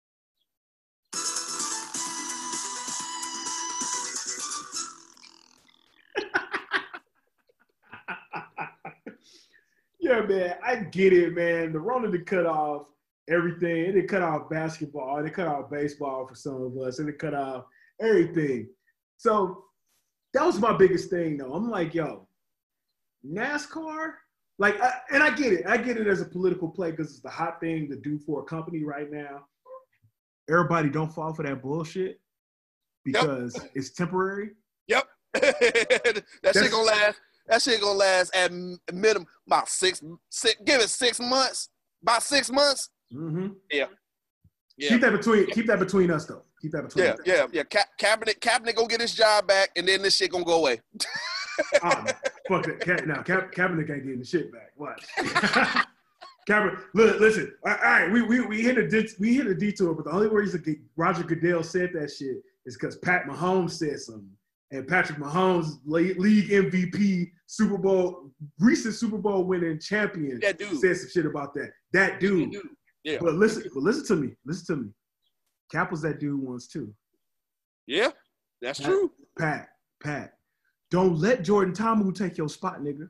Yeah, man. I get it, man. The Rona did cut off everything. It did cut off basketball. It cut off baseball for some of us. And it cut off everything. So that was my biggest thing, though. I'm like, yo, NASCAR, like, I, and I get it. I get it as a political play because it's the hot thing to do for a company right now. Everybody don't fall for that bullshit because yep. It's temporary. Yep. that That's, shit gonna last. That shit gonna last at minimum about six, six. Give it six months. About six months. Mm-hmm. Yeah. Yeah. Keep that between. Keep that between us, though. Keep that between. Yeah, us. yeah, yeah. Ca- cabinet, cabinet, gonna get his job back, and then this shit gonna go away. oh, fuck that. Cap, now, Cap, cabinet can't get the shit back. What? Cabinet. Look, listen. All right, we we we hit a we hit a detour, but the only reason Roger Goodell said that shit is because Pat Mahomes said something, and Patrick Mahomes, league M V P, Super Bowl, recent Super Bowl winning champion, that dude said some shit about that. That dude. That dude. Yeah. But listen, but listen to me. Listen to me. Cap was that dude once too. Yeah, that's Pat, true. Pat, Pat, don't let Jordan Ta'amu take your spot, nigga.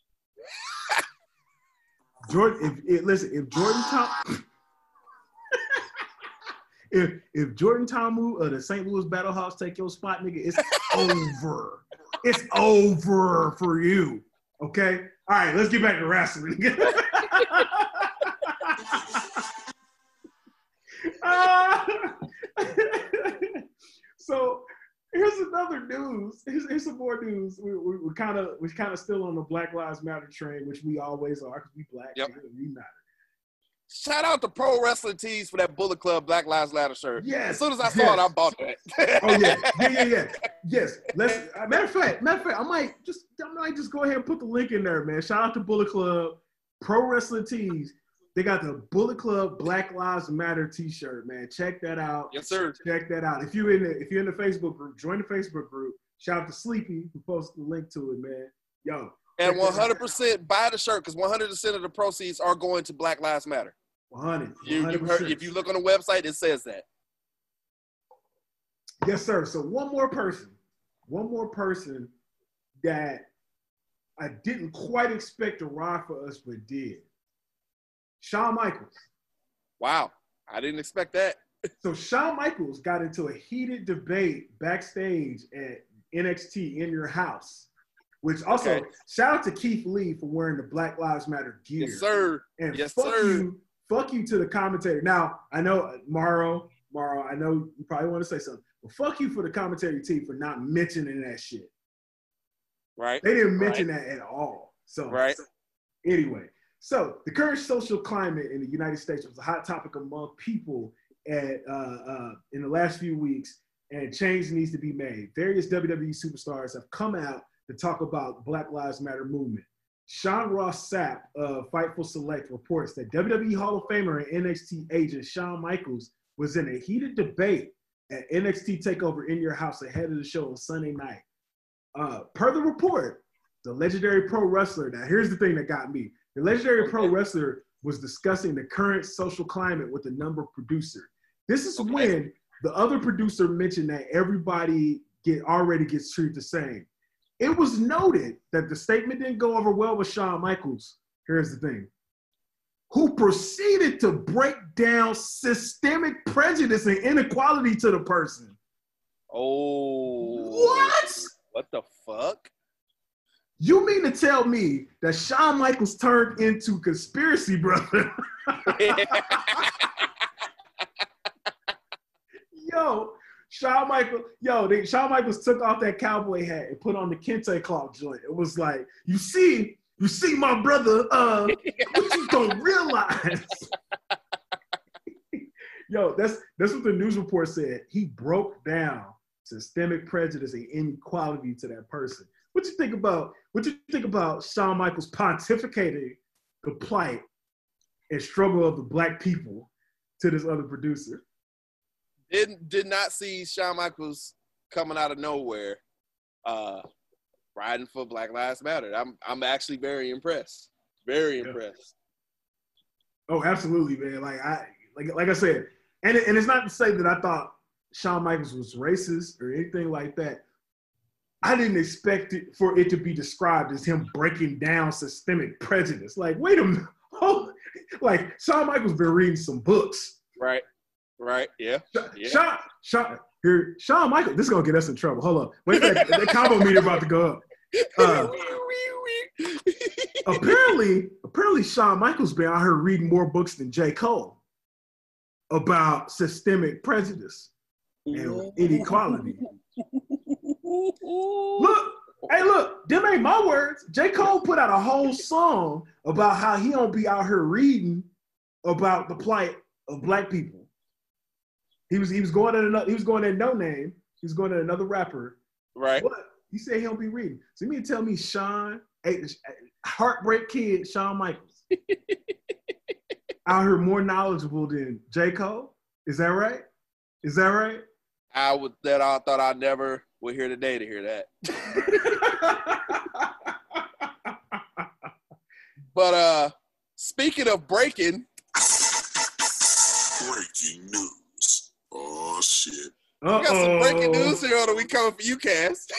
Jordan, if, if listen, if Jordan Ta'amu, if if Jordan Ta'amu of the Saint Louis Battlehawks take your spot, nigga, it's over. It's over for you. Okay. All right, let's get back to wrestling. uh, so here's another news. Here's, here's some more news. We we, we kind of we kind of still on the Black Lives Matter train, which we always are because we black. Yep. We matter. Shout out to Pro Wrestling Tees for that Bullet Club Black Lives Matter shirt. Yes. As soon as I saw yes. it, I bought that. Oh yeah, yeah, yeah, yeah. Yes. Let's. Uh, matter of fact, matter of fact, I might just I might just go ahead and put the link in there, man. Shout out to Bullet Club, Pro Wrestling Tees. They got the Bullet Club Black Lives Matter T-shirt, man. Check that out. Yes, sir. Check that out. If you're in the if you're in the Facebook group, join the Facebook group. Shout out to Sleepy who posted the link to it, man. Yo. And one hundred percent buy the shirt because one hundred percent of the proceeds are going to Black Lives Matter. one hundred. You, you heard, if you look on the website, it says that. Yes, sir. So one more person, one more person that I didn't quite expect to ride for us, but did. Shawn Michaels. Wow. I didn't expect that. So Shawn Michaels got into a heated debate backstage at N X T In Your House, which also, okay. Shout out to Keith Lee for wearing the Black Lives Matter gear. Yes, sir. And yes, fuck sir. you, fuck you to the commentator. Now, I know, Morrow, Morrow, I know you probably want to say something, but fuck you for the commentary team for not mentioning that shit. Right. They didn't mention right. that at all. So, right. So, anyway, so the current social climate in the United States was a hot topic among people at uh, uh, in the last few weeks, and change needs to be made. Various W W E superstars have come out to talk about Black Lives Matter movement. Sean Ross Sapp of Fightful Select reports that W W E Hall of Famer and N X T agent Shawn Michaels was in a heated debate at N X T TakeOver In Your House ahead of the show on Sunday night. Uh, per the report, the legendary pro wrestler, now here's the thing that got me. The legendary pro wrestler was discussing the current social climate with the number producer. This is okay. when the other producer mentioned that everybody get already gets treated the same. it was noted that the statement didn't go over well with Shawn Michaels. Here's the thing. Who proceeded to break down systemic prejudice and inequality to the person. Oh. What? What the fuck? You mean to tell me that Shawn Michaels turned into conspiracy brother? Yo, Shawn Michaels, yo, they, Shawn Michaels took off that cowboy hat and put on the kente cloth joint. It was like, you see, you see, my brother, uh, what you don't realize. Yo, that's that's what the news report said. He broke down systemic prejudice and inequality to that person. What you think about? What you think about Shawn Michaels pontificating the plight and struggle of the black people to this other producer? Did did not see Shawn Michaels coming out of nowhere, uh, riding for Black Lives Matter. I'm I'm actually very impressed. Very yeah. impressed. Oh, absolutely, man. Like I like like I said, and it, and it's not to say that I thought Shawn Michaels was racist or anything like that. I didn't expect it for it to be described as him breaking down systemic prejudice. Like, wait a minute. Oh, like Shawn Michaels been reading some books. Right. Right. Yeah. yeah. Shawn, Shawn, here, Shawn Michaels. This is gonna get us in trouble. Hold up. Wait a second. The combo meter about to go up. Uh, apparently, apparently, Shawn Michaels been out here reading more books than J. Cole about systemic prejudice and inequality. Look, hey, look, them ain't my words. J. Cole put out a whole song about how he don't be out here reading about the plight of black people. He was he was going at another, he was going at No Name. He was going at another rapper. Right. What? He said he don't be reading. So you mean to tell me Shawn, hey, heartbreak kid, Shawn Michaels, out here more knowledgeable than J. Cole? Is that right? Is that right? I would that I thought I never would hear today to hear that. But uh speaking of breaking. Breaking news. Oh shit. Uh-oh. We got some breaking news here on the We Coming For You cast.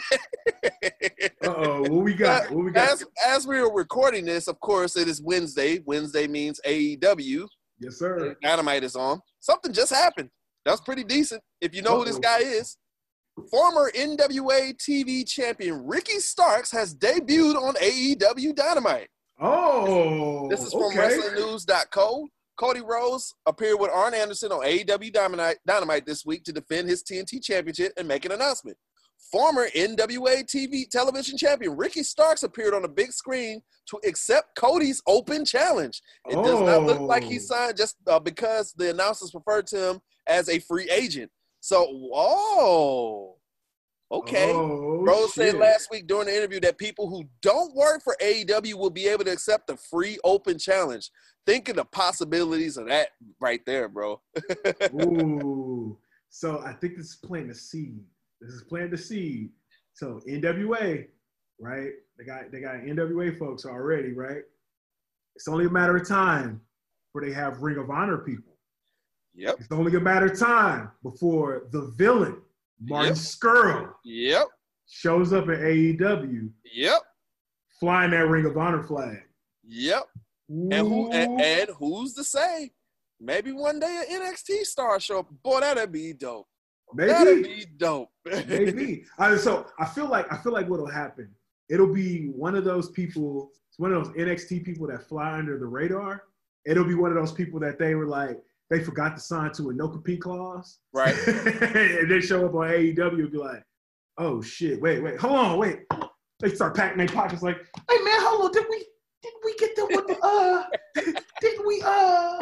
Uh-oh. What we got? What we got? As, as we are recording this, of course, it is Wednesday. Wednesday means A E W. Yes, sir. Dynamite is on. Something just happened. That's pretty decent. If you know Uh-oh. who this guy is. Former N W A T V champion Ricky Starks has debuted on A E W Dynamite. Oh, This is from okay. Wrestling News dot co. Cody Rhodes appeared with Arn Anderson on A E W Dynamite, Dynamite this week to defend his T N T championship and make an announcement. Former N W A T V television champion Ricky Starks appeared on the big screen to accept Cody's open challenge. It does not look like he signed just uh, because the announcers referred to him as a free agent. So, whoa. Okay. Oh, Rose shit. said last week during the interview that people who don't work for A E W will be able to accept the free open challenge. Think of the possibilities of that right there, bro. Ooh. So I think this is planting the seed. This is planting the seed. So N W A, right? They got they got N W A folks already, right? It's only a matter of time before they have Ring of Honor people. Yep. It's only a matter of time before the villain, Marty Yep. Scurll, Yep. shows up at A E W, Yep. flying that Ring of Honor flag. Yep. And who and, and who's to say? Maybe one day an N X T star show up. Boy, that'd be dope. Maybe. That'd be dope. Maybe. I, so I feel like I feel like what'll happen. It'll be one of those people. It's one of those N X T people that fly under the radar. It'll be one of those people that they were like they forgot to sign to a no compete clause, Right? And they show up on A E W and be like, "Oh shit! Wait, wait, hold on, wait." They start packing their pockets like, "Hey man, hold on, did we did we get them with the uh? Did we uh?"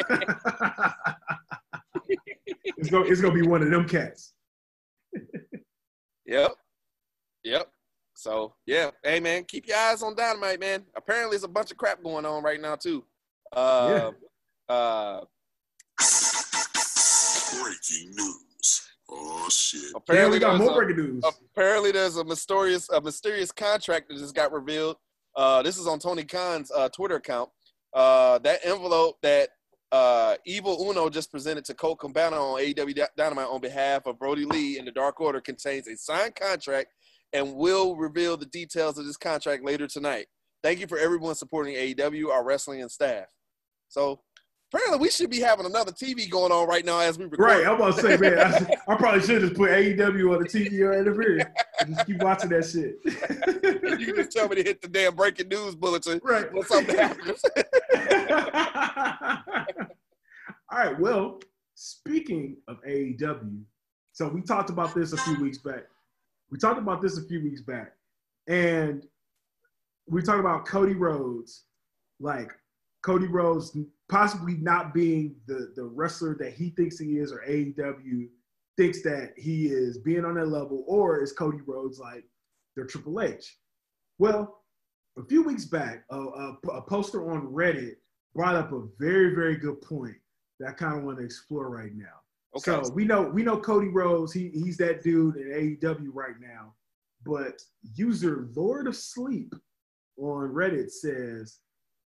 It's gonna it's gonna be one of them cats. Yep. Yep. So yeah, hey man, keep your eyes on Dynamite, man. Apparently, there's a bunch of crap going on right now too. Uh, Yeah. uh, Breaking news. Oh shit. Yeah, apparently, we got there's more a- breaking news. Apparently, there's a mysterious a mysterious contract that just got revealed. Uh, this is on Tony Khan's uh, Twitter account. Uh, that envelope that uh, Evil Uno just presented to Colt Cabana on A E W Dynamite on behalf of Brody Lee and the Dark Order contains a signed contract and will reveal the details of this contract later tonight. Thank you for everyone supporting A E W, our wrestling and staff. So apparently we should be having another T V going on right now as we record. Right, I'm about to say, man, I, I probably should just put A E W on the T V right over here and just keep watching that shit. You can just tell me to hit the damn breaking news bulletin right. when something happens. All right, well, speaking of A E W, so we talked about this a few weeks back. We talked about this a few weeks back, and we talked about Cody Rhodes, like Cody Rhodes possibly not being the, the wrestler that he thinks he is, or A E W thinks that he is being on that level, or is Cody Rhodes like their Triple H? Well, a few weeks back, a, a, a poster on Reddit brought up a very, very good point that I kind of want to explore right now. Okay. So we know we know Cody Rhodes, he he's that dude in A E W right now, but user Lord of Sleep on Reddit says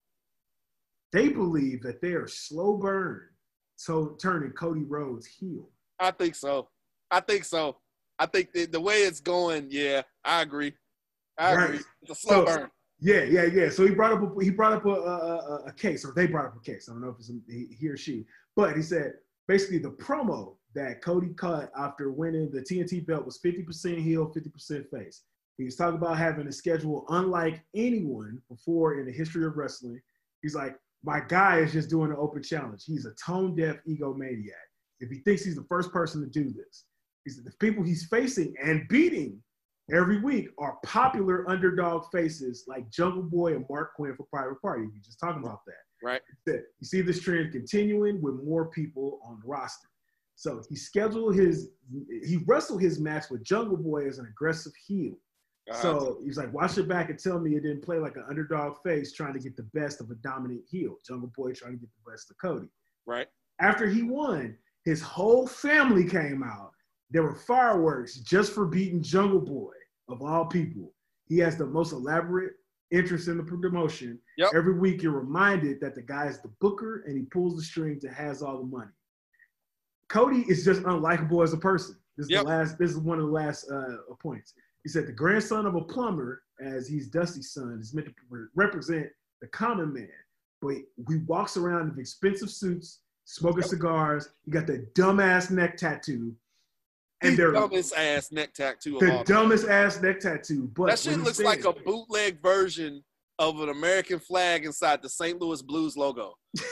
they believe that they are slow burn, so turning Cody Rhodes heel. I think so. I think so. I think the, the way it's going, yeah, I agree. I right. agree. It's a slow so, burn. Yeah, yeah, yeah. So he brought up a, he brought up a, a, a case, or they brought up a case. I don't know if it's a, he or she, but he said basically the promo that Cody cut after winning the T N T belt was fifty percent heel, fifty percent face. He was talking about having a schedule unlike anyone before in the history of wrestling. He's like, my guy is just doing an open challenge. He's a tone-deaf egomaniac. If he thinks he's the first person to do this, he said the people he's facing and beating every week are popular underdog faces like Jungle Boy and Mark Quinn for Private Party. We just talking about that. Right. You see this trend continuing with more people on the roster. So he scheduled his, he wrestled his match with Jungle Boy as an aggressive heel. Uh-huh. So he's like, watch it back and tell me it didn't play like an underdog face trying to get the best of a dominant heel. Jungle Boy trying to get the best of Cody. Right. After he won, his whole family came out. There were fireworks just for beating Jungle Boy, of all people. He has the most elaborate interest in the promotion. Yep. Every week you're reminded that the guy's the booker and he pulls the strings and has all the money. Cody is just unlikable as a person. This is yep. the last. This is one of the last uh, points. He said the grandson of a plumber, as he's Dusty's son, is meant to represent the common man. But he walks around in expensive suits, smoking yep. cigars. He got the dumbass neck tattoo. And the dumbest ass neck tattoo. The dumbest ass neck tattoo. But that shit looks said, like a bootleg version of an American flag inside the Saint Louis Blues logo.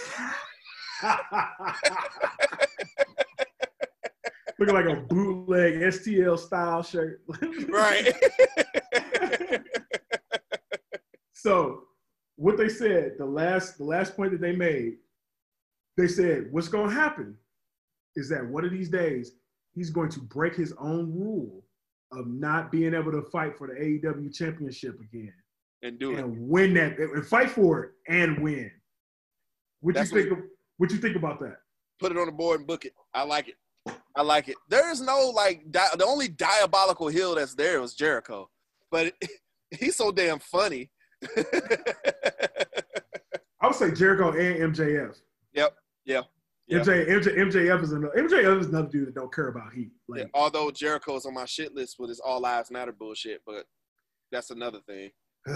Looking like a bootleg S T L style shirt. Right. So what they said, the last the last point that they made, they said what's gonna happen is that one of these days he's going to break his own rule of not being able to fight for the A E W championship again. And do and it. And win that and fight for it and win. What That's you think what, of, what you think about that? Put it on the board and book it. I like it. I like it. There is no like di- the only diabolical heel that's there was Jericho, but it, he's so damn funny. I would say Jericho and M J F. Yep. Yeah. M J, M J, M J F is another M J F is another dude that don't care about heat. Like, yeah, although Jericho's on my shit list with his All Lives Matter bullshit, but that's another thing.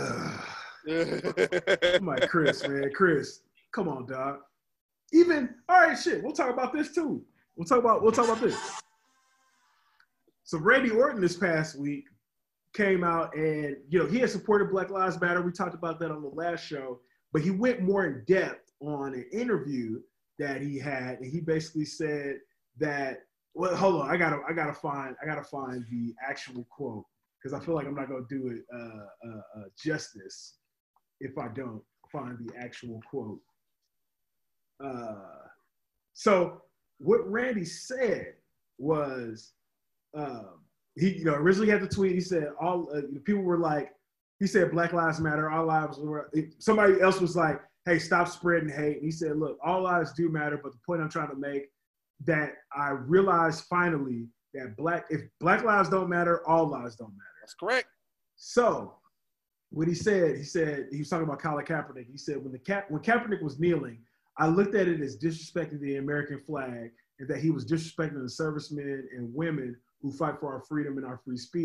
I'm like Chris, man, Chris, come on, dog. Even all right, shit. We'll talk about this too. We'll talk about we'll talk about this. So Randy Orton this past week came out and you know he had supported Black Lives Matter. We talked about that on the last show, but he went more in depth on an interview that he had, and he basically said that. Well, hold on, I gotta I gotta find I gotta find the actual quote because I feel like I'm not gonna do it uh, uh, uh, justice if I don't find the actual quote. Uh, so. What Randy said was, um, he you know originally had the tweet. He said all uh, people were like, he said Black Lives Matter, all lives were. Somebody else was like, hey, stop spreading hate. And he said, look, all lives do matter, but the point I'm trying to make that I realized finally that black if Black lives don't matter, all lives don't matter. That's correct. So, what he said, he said he was talking about Colin Kaepernick. He said when the Ka- when Kaepernick was kneeling, I looked at it as disrespecting the American flag and that he was disrespecting the servicemen and women who fight for our freedom and our free speech.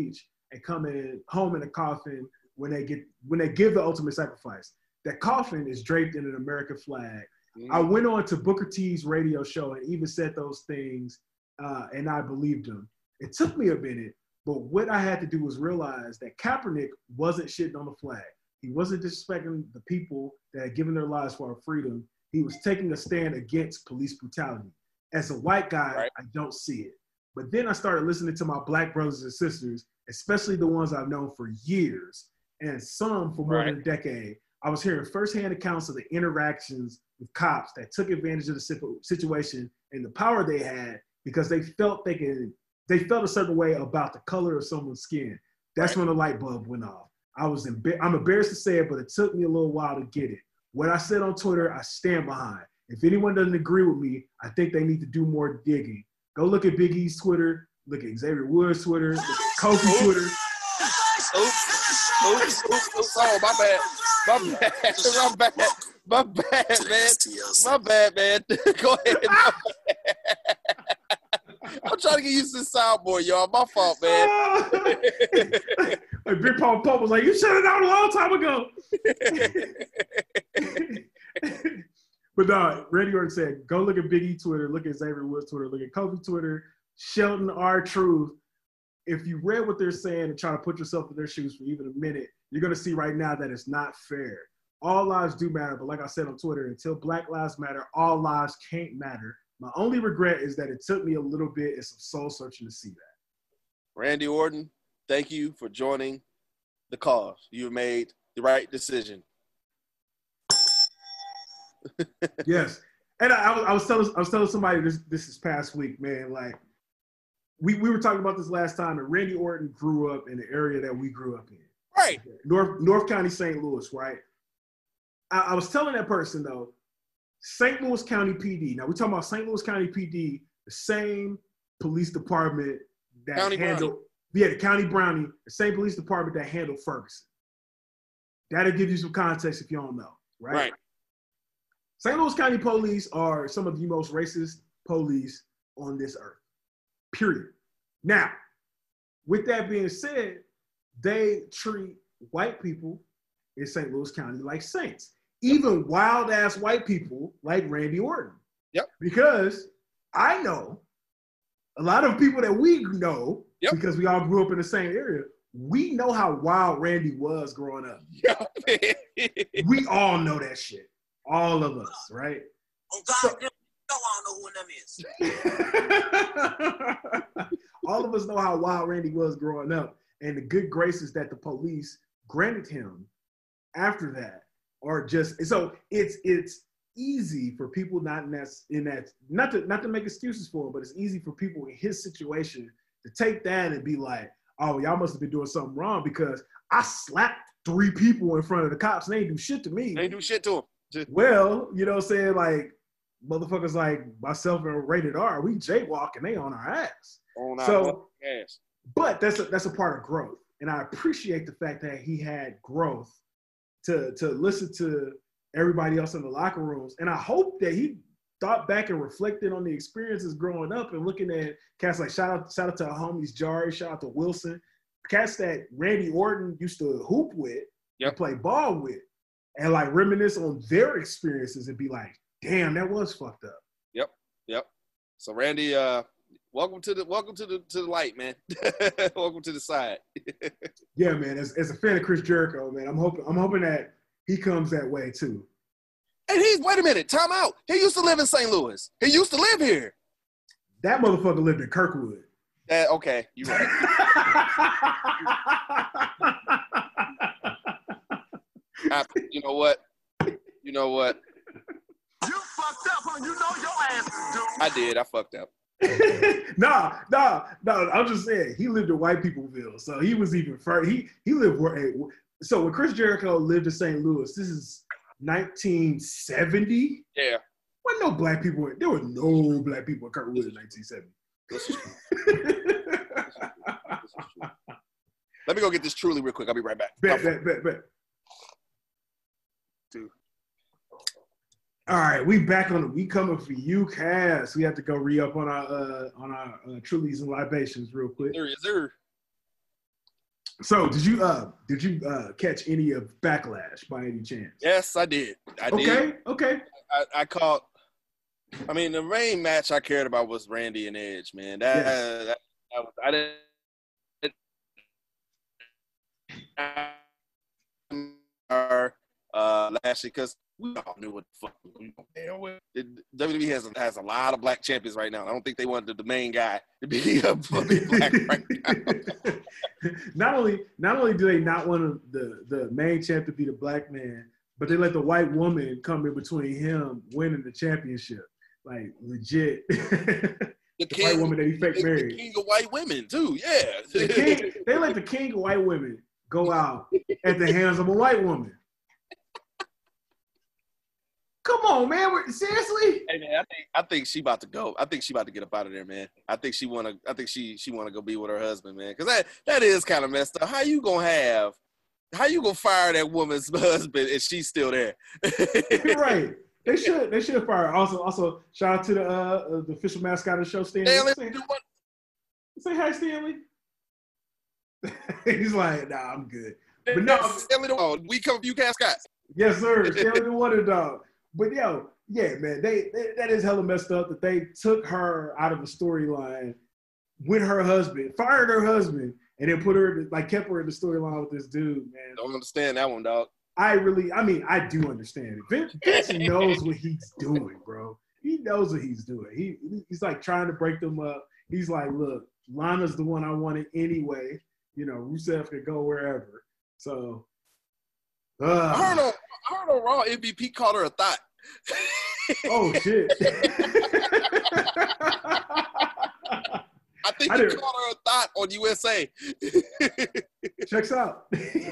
and coming home in a coffin when they get when they give the ultimate sacrifice. That coffin is draped in an American flag. Mm-hmm. I went on to Booker T's radio show and even said those things, uh, and I believed him. It took me a minute, but what I had to do was realize that Kaepernick wasn't shitting on the flag. He wasn't disrespecting the people that had given their lives for our freedom. He was taking a stand against police brutality. As a white guy, right. I don't see it. But then I started listening to my black brothers and sisters, especially the ones I've known for years, and some for more right. than a decade. I was hearing firsthand accounts of the interactions with cops that took advantage of the situation and the power they had because they felt they could, they felt a certain way about the color of someone's skin. That's right. when the light bulb went off. I was embar- I'm embarrassed to say it, but it took me a little while to get it. What I said on Twitter, I stand behind. If anyone doesn't agree with me, I think they need to do more digging. Go look at Big E's Twitter, look at Xavier Woods' Twitter, look at Kofi Twitter. Oops, oops, oops, oops, oh, my bad. My bad, my bad, my bad, man. My bad, man. Go ahead. My bad. I'm trying to get used to the soundboard, y'all. My fault, man. Like Big Paul Pope was like, you shut it down a long time ago. But no, Randy Orton said, go look at Big E Twitter, look at Xavier Woods Twitter, look at Kofi Twitter, Shelton R. Truth. If you read what they're saying and try to put yourself in their shoes for even a minute, you're going to see right now that it's not fair. All lives do matter, but like I said on Twitter, until Black Lives Matter, all lives can't matter. My only regret is that it took me a little bit and some soul searching to see that. Randy Orton, thank you for joining the cause. You made the right decision. Yes. And I, I, was, I was telling I was telling somebody this this is past week, man, like, We we were talking about this last time, and Randy Orton grew up in the area that we grew up in. Right. North North County, Saint Louis, right? I, I was telling that person, though, Saint Louis County P D. Now, we're talking about Saint Louis County P D, the same police department that County handled Brownie. Yeah, the County Brownie, the same police department that handled Ferguson. That'll give you some context if you don't know, right? Right. Saint Louis County police are some of the most racist police on this earth. Period. Now, with that being said, they treat white people in Saint Louis County like saints. Even wild-ass white people like Randy Orton. Yep. Because I know a lot of people that we know, yep. because we all grew up in the same area, we know how wild Randy was growing up. Yep. We all know that shit. All of us, right? Oh, God, so, no, I don't know who them is. All of us know how wild Randy was growing up and the good graces that the police granted him after that are just so it's it's easy for people not in that in that not to not to make excuses for him, but it's easy for people in his situation to take that and be like, oh, y'all must have been doing something wrong because I slapped three people in front of the cops and they ain't do shit to me. They ain't do shit to him. Just- well, you know what I'm saying? Like motherfuckers like myself and Rated R, we jaywalking, they on our ass. On our so, ass. But that's a, that's a part of growth. And I appreciate the fact that he had growth to, to listen to everybody else in the locker rooms. And I hope that he thought back and reflected on the experiences growing up and looking at cats like shout out, shout out to our homies Jari, shout out to Wilson, cats that Randy Orton used to hoop with yep. and play ball with, and like reminisce on their experiences and be like, damn, that was fucked up. Yep, yep. So Randy, uh, welcome to the welcome to the to the light, man. Welcome to the side. Yeah, man. As, as a fan of Chris Jericho, man, I'm hoping I'm hoping that he comes that way too. And he's wait a minute, time out. He used to live in Saint Louis. He used to live here. That motherfucker lived in Kirkwood. That okay, you're right. I, you know what? You know what? You fucked up, huh? You know your ass is doomed. I did. I fucked up. nah, nah, nah. I'm just saying he lived in White Peopleville, so he was even further. He he lived where. So when Chris Jericho lived in Saint Louis, this is nineteen seventy. Yeah. Wasn't no black people. There were no black people in Kirkwood in nineteen seventy. This is true. This is true. This is true. Let me go get this Truly real quick. I'll be right back. Bet, bet, bet, bet. Dude. All right, we back on the we coming for you, Cass. We have to go re-up on our uh, on our uh, Trulies and libations real quick. There is there. So did you uh did you uh catch any of Backlash by any chance? Yes, I did. I okay, did. okay. I, I caught. I mean, the main match I cared about was Randy and Edge, man. That, Yes. that, that was, I didn't. Or uh, Lashley, because we all knew what the fuck we were dealing with. It, W W E has a, has a lot of black champions right now. I don't think they wanted the, the main guy to be a be black right now. not only not only do they not want the the main champ to be the black man, but they let the white woman come in between him winning the championship. Like legit. The, the king, white woman that he fake the, married. the king of white women too, yeah. The king, they let the king of white women go out at the hands of a white woman. Come on, man. We're, seriously? Hey man, I think I think she about to go. I think she about to get up out of there, man. I think she wanna. I think she she wanna go be with her husband, man. Because that that is kind of messed up. How you gonna have? How you gonna fire that woman's husband and she's still there? You're right. They should. They should fire. Also, also shout out to the uh, the official mascot of the show, Stanley. Stanley, say, do what? say hi, Stanley. He's like, nah, I'm good. But no, Stanley, the we come from you, Cascats. Yes, sir. Stanley the Wonder Dog. But yo, yeah, man, they, they that is hella messed up that they took her out of the storyline with her husband, fired her husband, and then put her like kept her in the storyline with this dude, man. Don't understand that one, dog. I really, I mean, I do understand it. Vince, Vince knows what he's doing, bro. He knows what he's doing. He he's like trying to break them up. He's like, look, Lana's the one I wanted anyway. You know, Rusev could go wherever. So, uh, I heard on I heard on Raw M V P called her a thought. Oh shit! I think I he didn't- called her a thought on U S A. Checks out.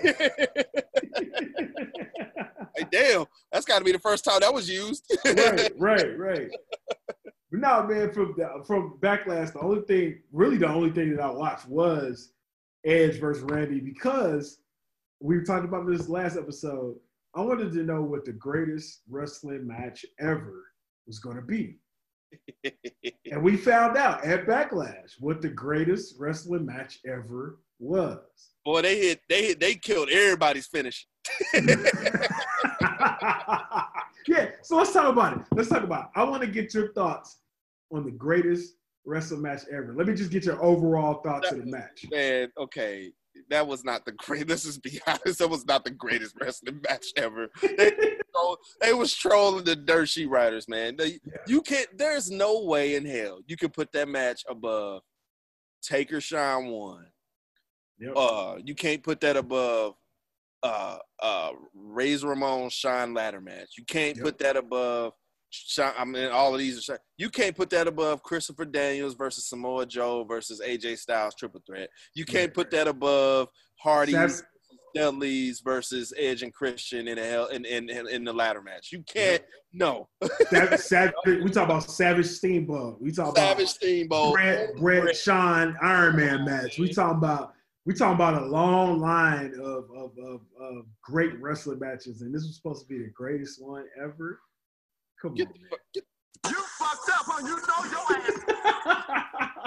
Like, damn, that's got to be the first time that was used. right, right, right. But no, man, from from Backlash, the only thing, really the only thing that I watched was Edge versus Randy, because we talked about this last episode. I wanted to know what the greatest wrestling match ever was going to be. And we found out at Backlash what the greatest wrestling match ever was. Boy, they hit, they hit, they killed everybody's finish. Yeah, so let's talk about it. Let's talk about it. I want to get your thoughts on the greatest wrestling match ever. Let me just get your overall thoughts of the match. Man, okay, that was not the great. Let's just be honest. That was not the greatest wrestling match ever. They, they was trolling the dirt sheet writers, man. They, Yeah. You can't. There's no way in hell you can put that match above Taker Sean one. Yep. Uh, you can't put that above uh uh Razor Ramon Sean ladder match. You can't Yep. put that above Sean, I mean all of these are Sean. You can't put that above Christopher Daniels versus Samoa Joe versus A J Styles triple threat. You can't Right, put that above Hardy's Sav- Dudley's versus Edge and Christian in a hell in, in, in, in the ladder match. You can't no. Sav- Sav- we talk about Savage Steamboat. We talk Savage about Steamboat. Brett, Brett, Sean, Iron Man match. We talking about we talking about a long line of, of, of, of great wrestling matches, and this was supposed to be the greatest one ever. Come Get on, the man. fuck- get- You fucked up and you know your ass.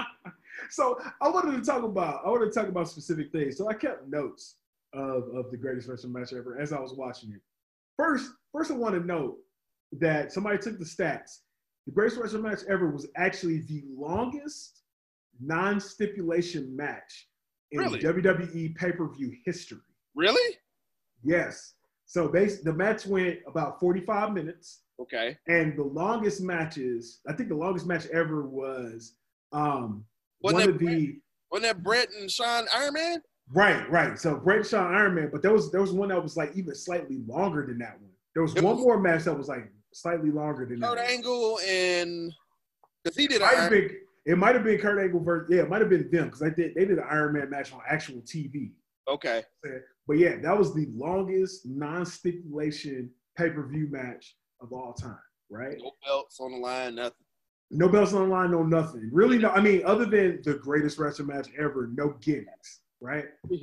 So I wanted to talk about I wanted to talk about specific things. So I kept notes of, of the greatest wrestling match ever as I was watching it. First, first I want to note that somebody took the stats. The greatest wrestling match ever was actually the longest non-stipulation match in Really? W W E pay-per-view history. Really? Yes. So base, the match went about forty-five minutes. Okay. And the longest matches, I think the longest match ever was um, Wasn't one that of the Wasn't that Brett and Sean Iron Man? right, right. So Brett and Sean Iron Man, but there was there was one that was like even slightly longer than that one. There was It one was- more match that was like slightly longer than that. Kurt one. Angle and because he did It might have Iron been, it might have been Kurt Angle versus yeah, it might have been them because they did they did an Iron Man match on actual T V. Okay. But yeah, that was the longest non-stipulation pay-per-view match of all time, right? No belts on the line, nothing. No belts on the line, no nothing. Really, no. I mean, other than the greatest wrestling match ever, no gimmicks, right?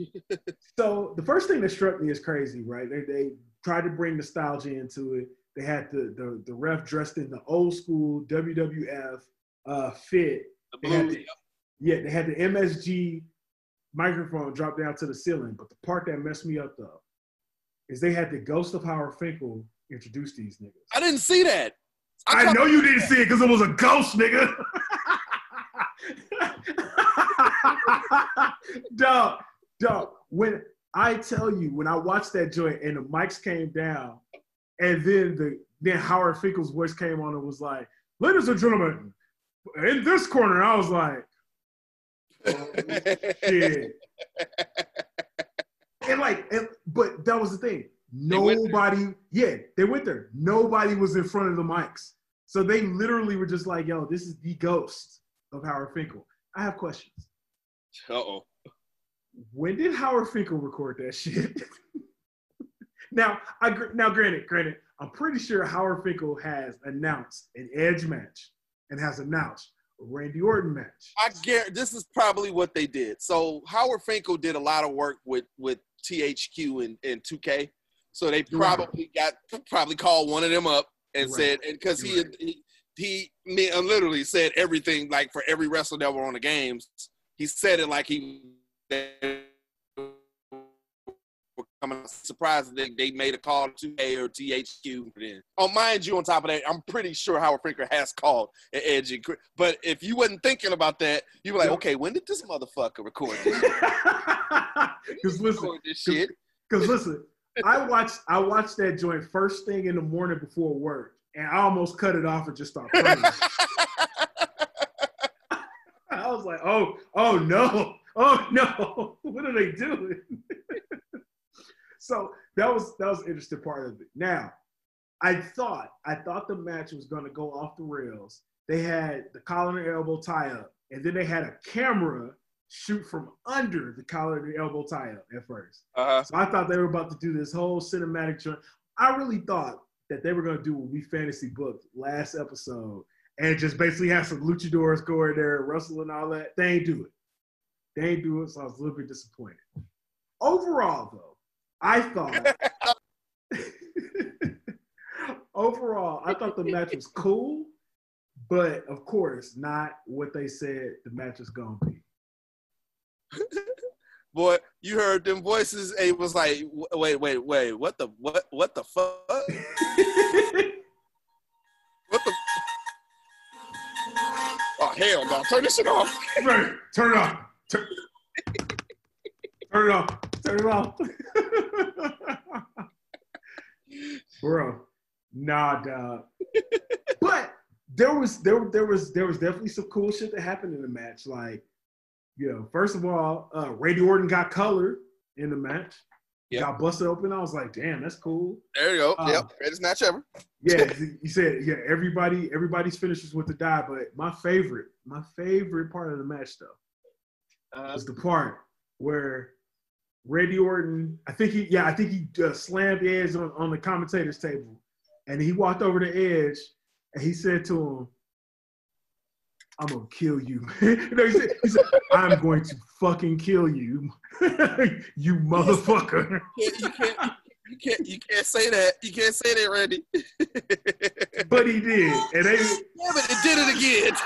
So the first thing that struck me as crazy, right? They they tried to bring nostalgia into it. They had the the, the ref dressed in the old school W W F uh, fit. The They had blue, the, yeah, they had the M S G microphone dropped down to the ceiling. But the part that messed me up though is they had the ghost of Howard Finkel introduce these niggas. I didn't see that. I, I know you didn't see it because it was a ghost, nigga. Dog, dog. When I tell you, when I watched that joint and the mics came down, and then the then Howard Finkel's voice came on and was like, "Ladies and gentlemen, in this corner," I was like, "Oh shit!" And like, and, but that was the thing. Nobody, yeah, they went there. Nobody was in front of the mics. So they literally were just like, yo, this is the ghost of Howard Finkel. I have questions. Uh-oh. When did Howard Finkel record that shit? now, I now granted, granted, I'm pretty sure Howard Finkel has announced an Edge match and has announced a Randy Orton match. I guarantee this is probably what they did. So Howard Finkel did a lot of work with, with T H Q and, and two K. So they probably right. got probably called one of them up and right. said, and because he, right. he he he literally said everything like for every wrestler that were on the games, he said it like he were coming surprised that they made a call to two K or T H Q. Oh, mind you, on top of that, I'm pretty sure Howard Finkel has called an Edge. But if you wasn't thinking about that, you were like, okay, when did this motherfucker record this? Because listen, this shit. Because listen. I watched I watched that joint first thing in the morning before work, and I almost cut it off and just started praying. I was like, oh, oh no, oh no, what are they doing? So that was that was the interesting part of it. Now, I thought I thought the match was gonna go off the rails. They had the collar and elbow tie up, and then they had a camera shoot from under the collar and the elbow tie up at first. Uh-huh. So I thought they were about to do this whole cinematic joint. I really thought that they were going to do what we fantasy booked last episode and just basically have some luchadors go in there, wrestle and all that. They ain't do it. They ain't do it, so I was a little bit disappointed. Overall, though, I thought overall, I thought the match was cool, but of course, not what they said the match was going to be. Boy, you heard them voices. It was like, wait, wait, wait. What the what? What the fuck? What the? Oh hell no! Turn this shit off. Right. Turn it off. Turn, turn it off. Turn it off. Bro, nah, dog. But there was there there was there was definitely some cool shit that happened in the match, like. You know, first of all, uh, Randy Orton got colored in the match. Yep. Got busted open. I was like, damn, that's cool. There you go. Um, yep. Greatest match ever. Yeah, you said, yeah, everybody, everybody's finishes with the die, but my favorite, my favorite part of the match, though, uh, was the part where Randy Orton, I think he, yeah, I think he uh, slammed Edge on, on the commentator's table, and he walked over to Edge, and he said to him, I'm going to kill you. No, he, said, he said, I'm going to fucking kill you, you motherfucker. You can't, you, can't, you, can't, you can't say that. You can't say that, Randy. But he did. And they, yeah, but it did it again.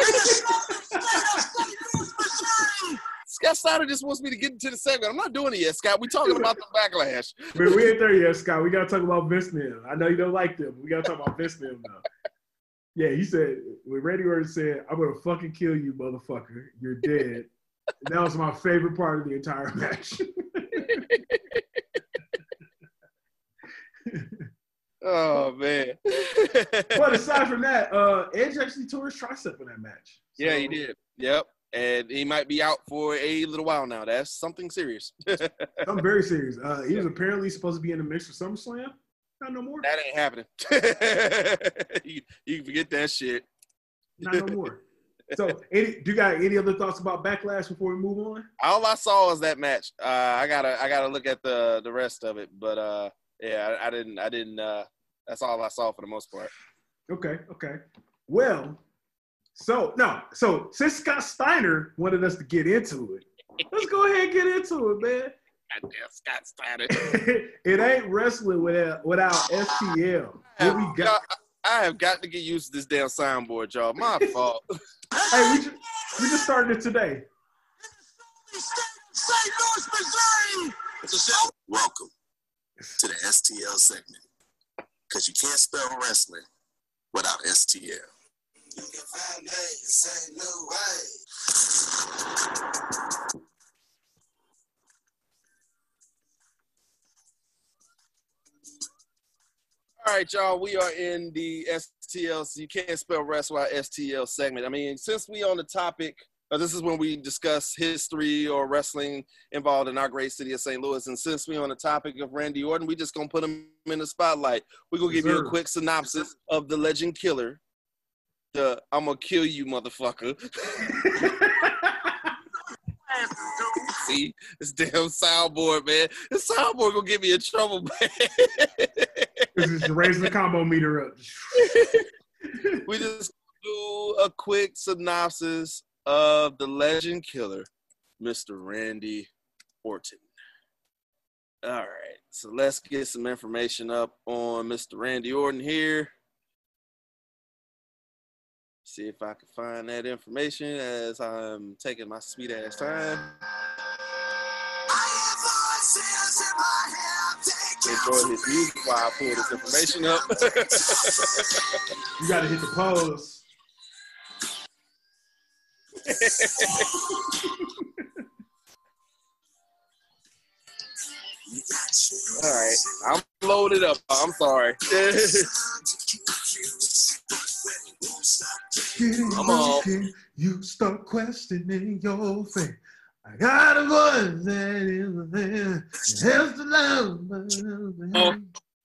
Scott Steiner just wants me to get into the segment. I'm not doing it yet, Scott. We're talking about the backlash. Man, we ain't there yet, Scott. We got to talk about Vince Neil. I know you don't like them. We got to talk about Vince Neil now. Yeah, he said, when Randy Orton said, I'm going to fucking kill you, motherfucker. You're dead. And that was my favorite part of the entire match. Oh, man. But aside from that, uh, Edge actually tore his tricep in that match. So, yeah, he did. Yep. And he might be out for a little while now. That's something serious. Something very serious. Uh, he was apparently supposed to be in the mix for SummerSlam. Not no more. That ain't happening. you, you can forget that shit. Not no more. So, any, do you got any other thoughts about Backlash before we move on? All I saw was that match. Uh, I gotta, I gotta look at the the rest of it. But uh, yeah, I, I didn't, I didn't. Uh, that's all I saw for the most part. Okay, okay. Well, so no, so since Scott Steiner wanted us to get into it, let's go ahead and get into it, man. Goddamn Scott Steiner. It ain't wrestling without without S T L. What we got? I have got to get used to this damn soundboard, y'all. My fault. Hey, we just, we just started it today. Saint Louis, Missouri. Welcome to the S T L segment. Because you can't spell wrestling without S T L. You can find me in Saint Louis. All right, y'all, we are in the S T L, so you can't spell wrestling without S T L segment. I mean, since we on the topic, uh, this is when we discuss history or wrestling involved in our great city of Saint Louis, and since we on the topic of Randy Orton, we just going to put him in the spotlight. We're going to give you a quick synopsis of the Legend Killer. The I'm going to kill you, motherfucker. See, this damn soundboard, man. This soundboard going to get me in trouble, man. This is raising the combo meter up. We just do a quick synopsis of the Legend Killer, Mister Randy Orton. All right, so let's get some information up on Mister Randy Orton here. See if I can find that information as I'm taking my sweet ass time. Enjoy his music while I pull this information up. You gotta hit the pause. All right, I'm loaded up. I'm sorry. Come on. You start questioning your faith. I got a voice that is a man. It helps to love. Oh.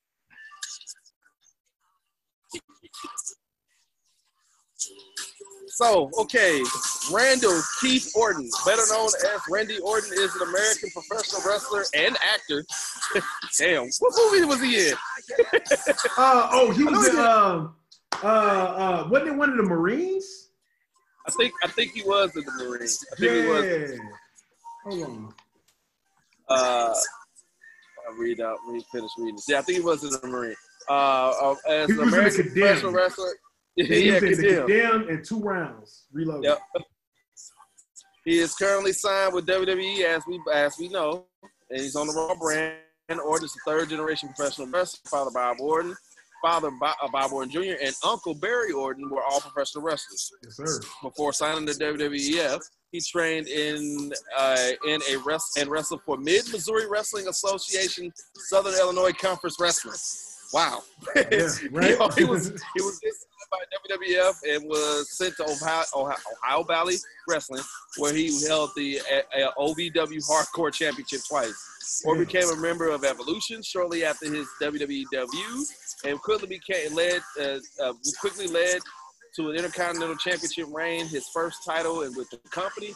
So, okay, Randall Keith Orton, better known as Randy Orton, is an American professional wrestler and actor. Damn, what movie was he in? uh, oh, he was in, uh, uh, uh, wasn't it one of the Marines? I think I think he was in the Marines. I think yeah. he was. Hold on. Uh, I'll read out. Let me finish reading this. Yeah, I think he was in the Marine. Uh, uh as an American professional wrestler. Yeah, he yeah, was in the Condemned in two rounds. Reloaded. Yep. He is currently signed with W W E, as we as we know, and he's on the Raw brand. Orton is a third generation professional wrestler. Father Bob Orton, father Bob, uh, Bob Orton Junior, and Uncle Barry Orton were all professional wrestlers. Yes, sir. Before signing to W W E F, he trained in uh, in a rest and wrestled for Mid Missouri Wrestling Association, Southern Illinois Conference Wrestling. Wow. Yeah, right? he was he was by W W F and was sent to Ohio, Ohio, Ohio Valley Wrestling, where he held the uh, uh, O V W Hardcore Championship twice. Or became a member of Evolution shortly after his W W E debut, and quickly became led uh, uh, quickly led to an Intercontinental Championship reign, his first title, and with the company.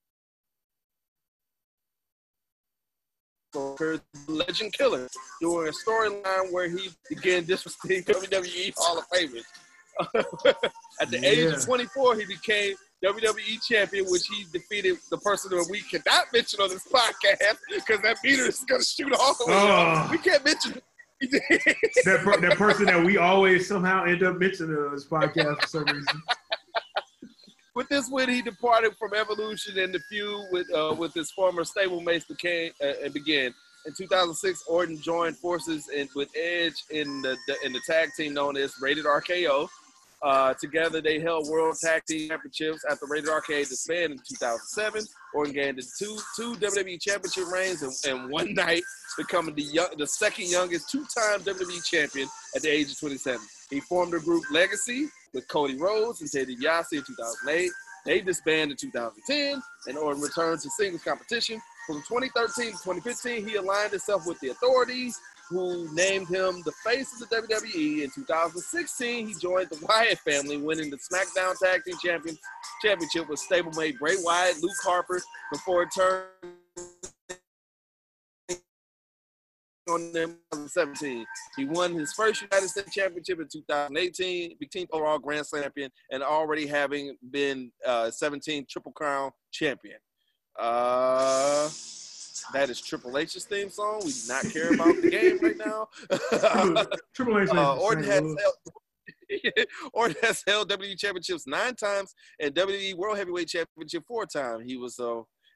For Legend Killer, during a storyline where he began disrespecting W W E Hall of Famers. At the yeah. age of twenty-four, he became W W E champion, which he defeated the person that we cannot mention on this podcast because that meter is going to shoot all the way oh. We can't mention that, per- that person that we always somehow end up mentioning on this podcast for some reason. With this win, he departed from Evolution, and the feud with uh, with his former stablemates became uh, and began. In two thousand six, Orton joined forces in, with Edge in the, the in the tag team known as Rated R K O. Uh, together, they held World Tag Team Championships after Rated R K O disbanded in two thousand seven. Orton gained two two W W E Championship reigns in, in one night, becoming the young, the second youngest two-time W W E champion at the age of twenty-seven. He formed the group Legacy with Cody Rhodes and Ted DiBiase in two thousand eight. They disbanded in two thousand ten, and Orton returned to singles competition. From twenty thirteen to twenty fifteen, he aligned himself with the Authorities, who named him the face of the W W E. In two thousand sixteen, he joined the Wyatt family, winning the SmackDown Tag Team Champion, Championship with stablemate Bray Wyatt, Luke Harper, before it turned on them in twenty seventeen. He won his first United States Championship in two thousand eighteen, eighteenth overall Grand Slam champion, and already having been uh, seventeenth Triple Crown champion. Uh, that is Triple H's theme song. We do not care about the game right now. Triple H. Uh, Orton has held, Orton has held W W E championships nine times and W W E World Heavyweight Championship four times. He was uh,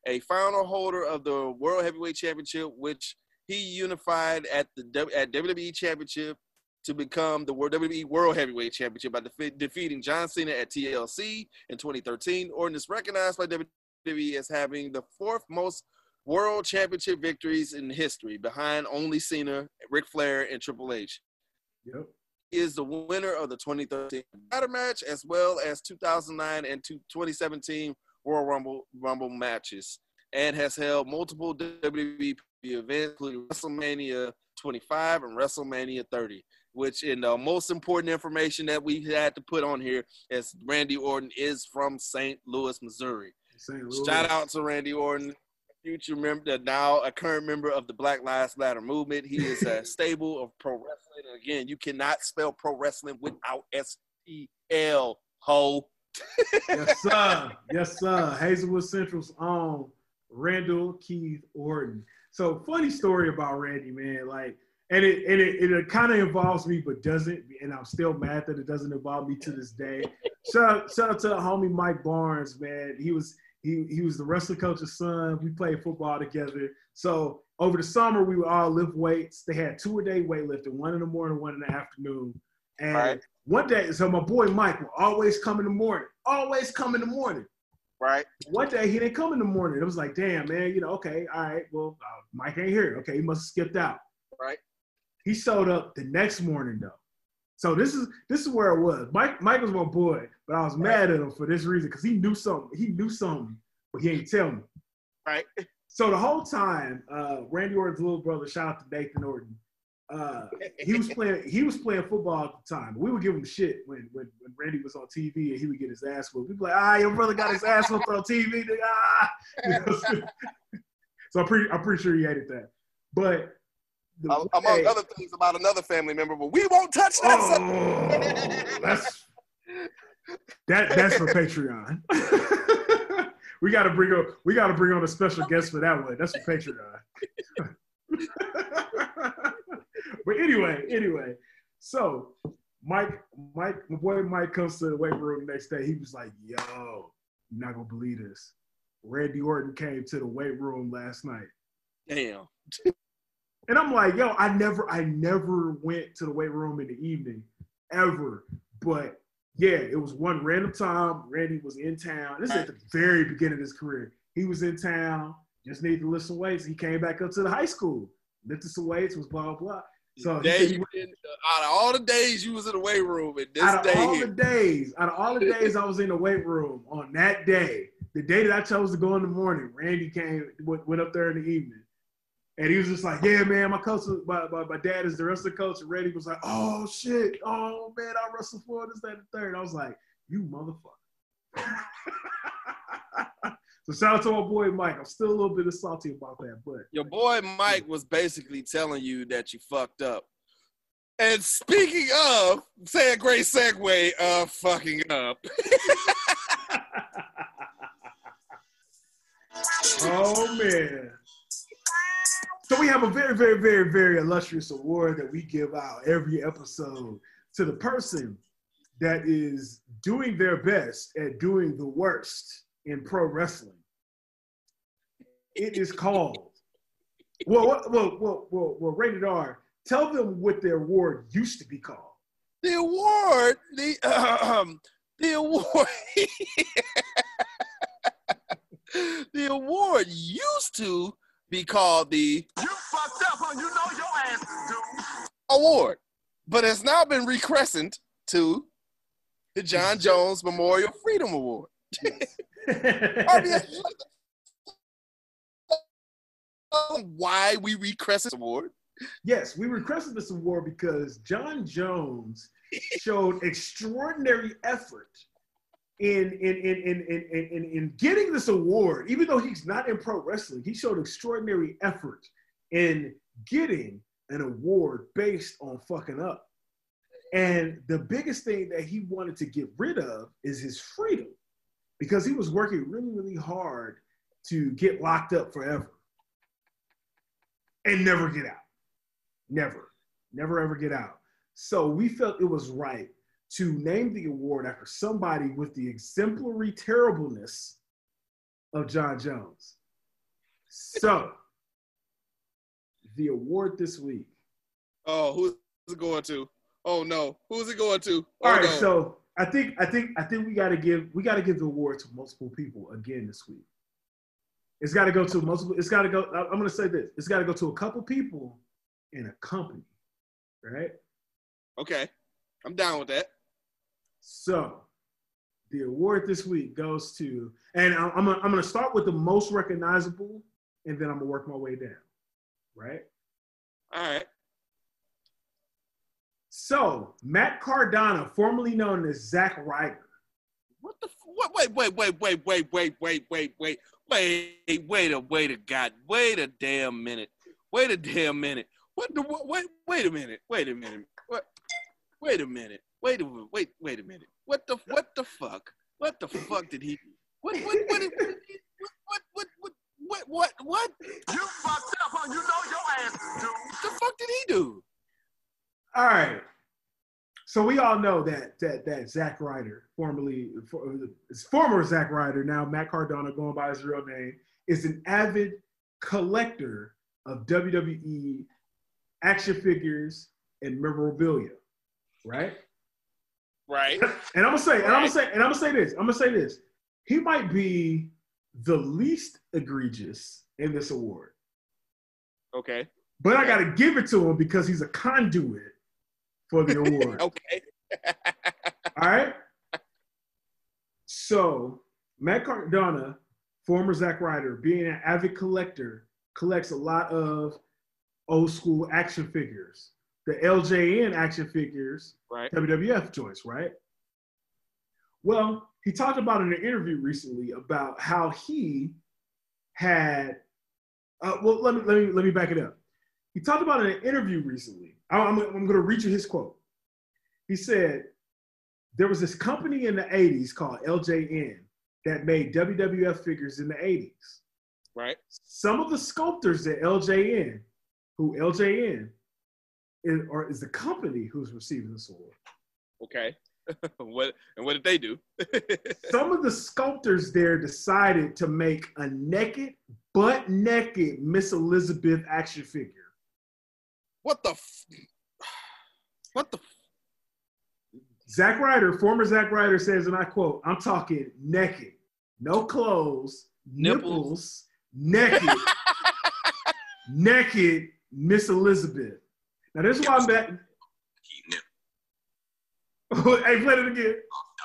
a final holder of the World Heavyweight Championship, which he unified at the at W W E Championship to become the W W E World Heavyweight Championship by defe- defeating John Cena at T L C in twenty thirteen. Orton is recognized by W W E as having the fourth most World Championship victories in history, behind only Cena, Ric Flair, and Triple H. Yep. He is the winner of the twenty thirteen ladder match, as well as two thousand nine and twenty seventeen Royal Rumble Rumble matches, and has held multiple W W E events, including WrestleMania twenty-five and WrestleMania thirty, which in the most important information that we had to put on here is Randy Orton is from Saint Louis, Missouri. Saint Louis. Shout out to Randy Orton, future member, now a current member of the Black Lives Matter movement. He is a stable of pro wrestling. And again, you cannot spell pro wrestling without S T L, ho. Yes, sir. Yes, sir. Hazelwood Central's own Randall Keith Orton. So funny story about Randy, man. Like, and it and it, it kind of involves me, but doesn't. And I'm still mad that it doesn't involve me to this day. Shout out, shout out to the homie Mike Barnes, man. He was he he was the wrestling coach's son. We played football together. So over the summer, we would all lift weights. They had two a day weightlifting, one in the morning, one in the afternoon. And right. One day, so my boy Mike will always come in the morning. Always come in the morning. Right. One day he didn't come in the morning. It was like, damn, man, you know, okay, all right, well, uh, Mike ain't here. Okay, he must have skipped out. Right. He showed up the next morning though. So this is this is where it was. Mike Mike was my boy, but I was mad at him for this reason because he knew something. He knew something, but he ain't tell me. Right. So the whole time, uh, Randy Orton's little brother, shout out to Nathan Orton. Uh, he was playing. He was playing football at the time. We would give him shit when, when when Randy was on T V and he would get his ass whooped. We'd be like, ah, your brother got his ass whooped on T V. Ah. You know? So I'm pretty. I'm pretty sure he hated that. But the, uh, among hey, other things about another family member, but we won't touch that. Oh, that's that. That's for Patreon. we got to bring on. We got to bring on a special guest for that one. That's for Patreon. But anyway, anyway, so Mike, Mike, my boy Mike comes to the weight room the next day. He was like, yo, you're not going to believe this. Randy Orton came to the weight room last night. Damn. And I'm like, yo, I never, I never went to the weight room in the evening, ever. But yeah, it was one random time. Randy was in town. This is at the very beginning of his career. He was in town, just needed to lift some weights. He came back up to the high school, lifted some weights, was blah, blah, blah. So day he you did, out of all the days you was in the weight room, and this out of day all here. the days, out of all the days I was in the weight room, on that day, the day that I chose to go in the morning, Randy came, went, went up there in the evening, and he was just like, "Yeah, man, my coach, my, my, my dad is the wrestling coach." And Randy was like, "Oh shit, oh man, I wrestled for this, that, and the third." I was like, "You motherfucker." So shout out to my boy Mike. I'm still a little bit salty about that, but your boy Mike was basically telling you that you fucked up. And speaking of, say a great segue of fucking up. Oh man. So we have a very, very, very, very illustrious award that we give out every episode to the person that is doing their best at doing the worst in pro wrestling. It is called, well, well, well, well, well, well, Rated R, tell them what the award used to be called. The award, the, um, the award, the award used to be called the You fucked up, huh? You know your ass is due. Award, but it's now been rechristened to the John Jones Memorial Freedom Award. Yes. Why we rechristened this award? Yes, we requested this award because John Jones showed extraordinary effort in in, in, in, in, in in getting this award. Even though he's not in pro wrestling, he showed extraordinary effort in getting an award based on fucking up. And the biggest thing that he wanted to get rid of is his freedom, because he was working really, really hard to get locked up forever and never get out. Never, never ever get out. So we felt it was right to name the award after somebody with the exemplary terribleness of John Jones. So, the award this week. Oh, who's it going to? Oh no, who's it going to? Oh, All right, no. so I think I think I think we gotta give we gotta give the award to multiple people again this week. It's gotta go to multiple, it's gotta go, I'm gonna say this, it's gotta go to a couple people in a company, right? Okay, I'm down with that. So the award this week goes to, and I'm, I'm, gonna, I'm gonna start with the most recognizable, and then I'm gonna work my way down, right? All right. So Matt Cardona, formerly known as Zack Ryder. What the? What? Wait, wait, wait, wait, wait, wait, wait, wait, wait, wait, wait a, wait a god, wait a damn minute, wait a damn minute. What the? What, wait, wait a minute, wait a minute, what? Wait a minute, wait a wait, wait a minute. What the? What the fuck? What the fuck did he? What? What? What? What? What? What? What? What? What? What? You fucked up, and you know your ass, dude. What the fuck did he do? All right. So we all know that that that Zack Ryder, formerly for, former Zack Ryder, now Matt Cardona, going by his real name, is an avid collector of W W E action figures and memorabilia, right? Right. And I'm gonna say, and I'm Right. gonna say, and I'm gonna say this. I'm gonna say this. He might be the least egregious in this award, Okay. but I gotta give it to him because he's a conduit for the award. Okay. All right. So Matt Cardona, former Zack Ryder, being an avid collector, collects a lot of old school action figures. The L J N action figures, Right. W W F choice, right? Well, he talked about in an interview recently about how he had. Uh, well, let me let me let me back it up. He talked about in an interview recently. I'm, I'm going to read you his quote. He said, there was this company in the eighties called L J N that made W W F figures in the eighties. Right. Some of the sculptors at L J N, who L J N is, or is the company who's receiving this award. Okay. What and what did they do? Some of the sculptors there decided to make a naked, butt naked Miss Elizabeth action figure. What the? F- what the? F- Zack Ryder, former Zack Ryder says, and I quote, I'm talking naked, no clothes, nipples, Nipples. naked, naked Miss Elizabeth. Now this is why I'm back. Hey, play it again.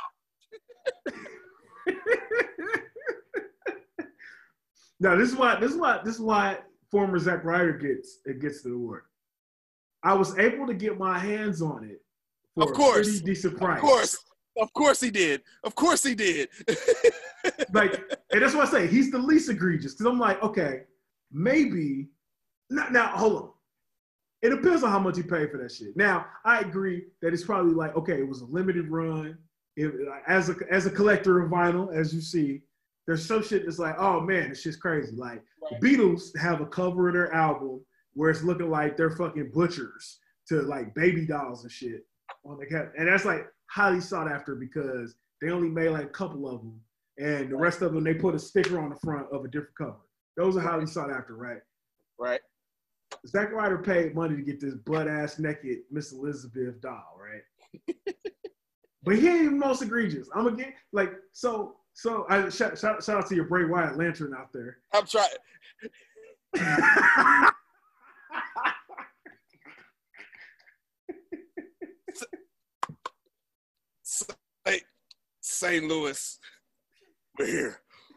Now this is why this is why this is why former Zack Ryder gets it gets the award. I was able to get my hands on it for Of course. a pretty decent price. Of course. Of course he did. Of course he did. Like, and that's why I say he's the least egregious. Because I'm like, okay, maybe. Now, now, hold on. It depends on how much he paid for that shit. Now, I agree that it's probably like, okay, it was a limited run. It, as a as a collector of vinyl, as you see, there's some shit that's like, oh man, this shit's crazy. Like Right. the Beatles have a cover of their album where it's looking like they're fucking butchers to like baby dolls and shit on the cap, and that's like highly sought after because they only made like a couple of them, and the rest of them they put a sticker on the front of a different cover. Those are highly sought after, right? Right. Zack Ryder paid money to get this butt ass naked Miss Elizabeth doll, right? But he ain't even most egregious. I'm gonna get like so so. I shout, shout, shout out to your Bray Wyatt lantern out there. I'm trying. Saint Saint Louis, we're here.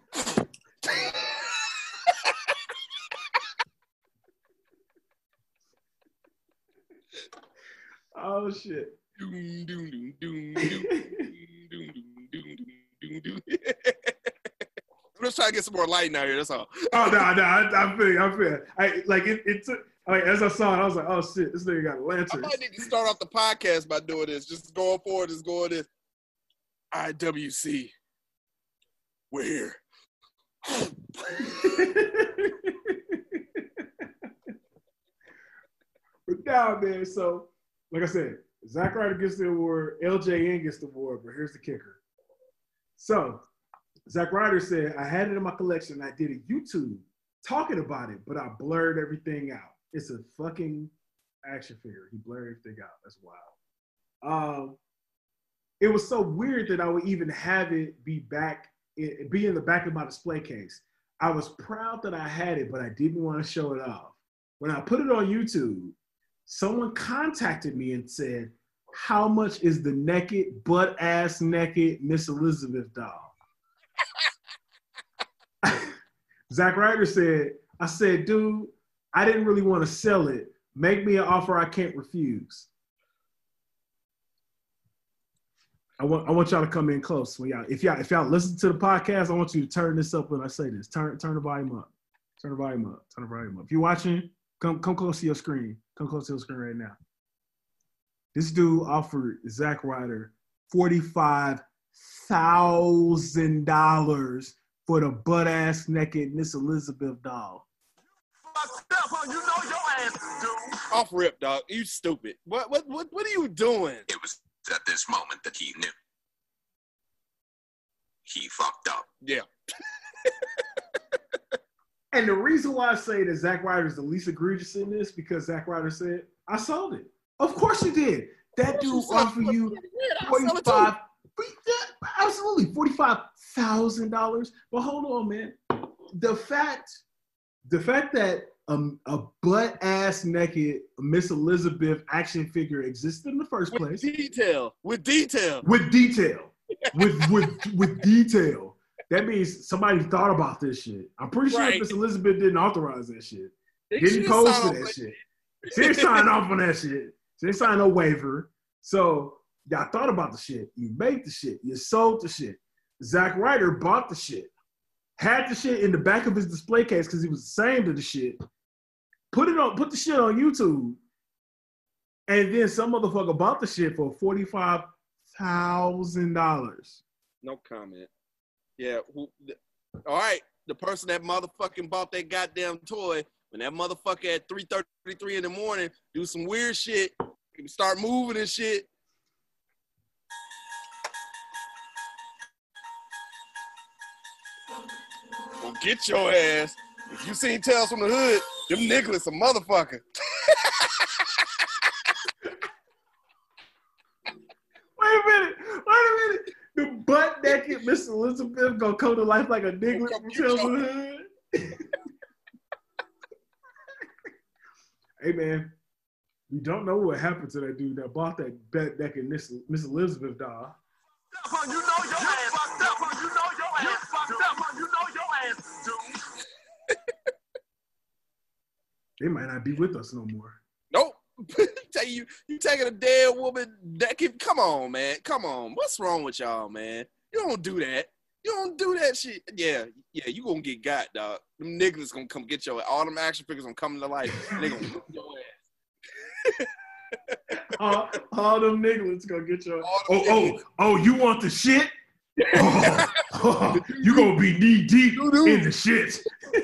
Oh shit. Doom, doom, doom, doom, doom, doom, doom, doom, doom, doom. I'm just trying to get some more lighting out here. That's all. Oh no, no, I, I feel, I feel. I like it. It took. Like as I saw it, I was like, oh shit, this nigga got a I lantern. might need to start off the podcast by doing this. Just going forward, just going this. I W C, we're here. But now, man, so like I said, Zack Ryder gets the award, L J N gets the award, but here's the kicker. So Zack Ryder said, I had it in my collection. I did a YouTube talking about it, but I blurred everything out. It's a fucking action figure. He blurred everything out. That's wild. Um, it was so weird that I would even have it be back, it, be in the back of my display case. I was proud that I had it, but I didn't want to show it off. When I put it on YouTube, someone contacted me and said, how much is the naked, butt-ass naked Miss Elizabeth doll? Zack Ryder said, I said, dude, I didn't really want to sell it. Make me an offer I can't refuse. I want I want y'all to come in close. When y'all, if y'all if y'all listen to the podcast, I want you to turn this up when I say this. Turn turn the volume up. Turn the volume up. Turn the volume up. If you're watching, come come close to your screen. Come close to your screen right now. This dude offered Zack Ryder forty-five thousand dollars for the butt ass naked Miss Elizabeth doll. You know your ass, dude. Off rip, dog. You stupid. What what what what are you doing? It was at this moment that he knew. He fucked up. Yeah. And the reason why I say that Zack Ryder is the least egregious in this, because Zack Ryder said, I sold it. Of course you did. That dude offered you forty-five, absolutely forty-five thousand dollars. But hold on, man. The fact, the fact that um, a butt ass naked Miss Elizabeth action figure existed in the first with place. Detail. With detail. With detail. with with with detail. That means somebody thought about this shit. I'm pretty sure Right. Miss Elizabeth didn't authorize that shit. They Didn't should've post signed to off that on shit. She didn't sign off on that shit. She didn't sign no waiver. So y'all thought about the shit. You made the shit. You sold the shit. Zack Ryder bought the shit. Had the shit in the back of his display case because he was ashamed of the shit. Put it on, put the shit on YouTube. And then some motherfucker bought the shit for forty-five thousand dollars. No comment. Yeah. Who, the, all right. The person that motherfucking bought that goddamn toy, when that motherfucker at three thirty-three in the morning do some weird shit, start moving and shit. Well, get your ass. If you seen Tales from the Hood, them niggas a motherfucker. Wait a minute. Wait a minute. The butt naked Miss Elizabeth gonna come to life like a nigga from Tales from the Hood. Hey man, we don't know what happened to that dude that bought that butt naked Miss Miss Elizabeth doll. You know your ass fucked up. You know your ass fucked up. You know your ass, dude. They might not be with us no more. Nope. Tell you, you taking a dead woman naked. Come on, man. Come on. What's wrong with y'all, man? You don't do that. You don't do that shit. Yeah, yeah. You gonna get got, dog. Them niggas gonna come get your. All them action figures gonna come to life. They gonna get your ass. all, all them niggas gonna get your. All Oh, them oh, niggas. oh! You want the shit? Oh, oh, you gonna be knee deep in the shit.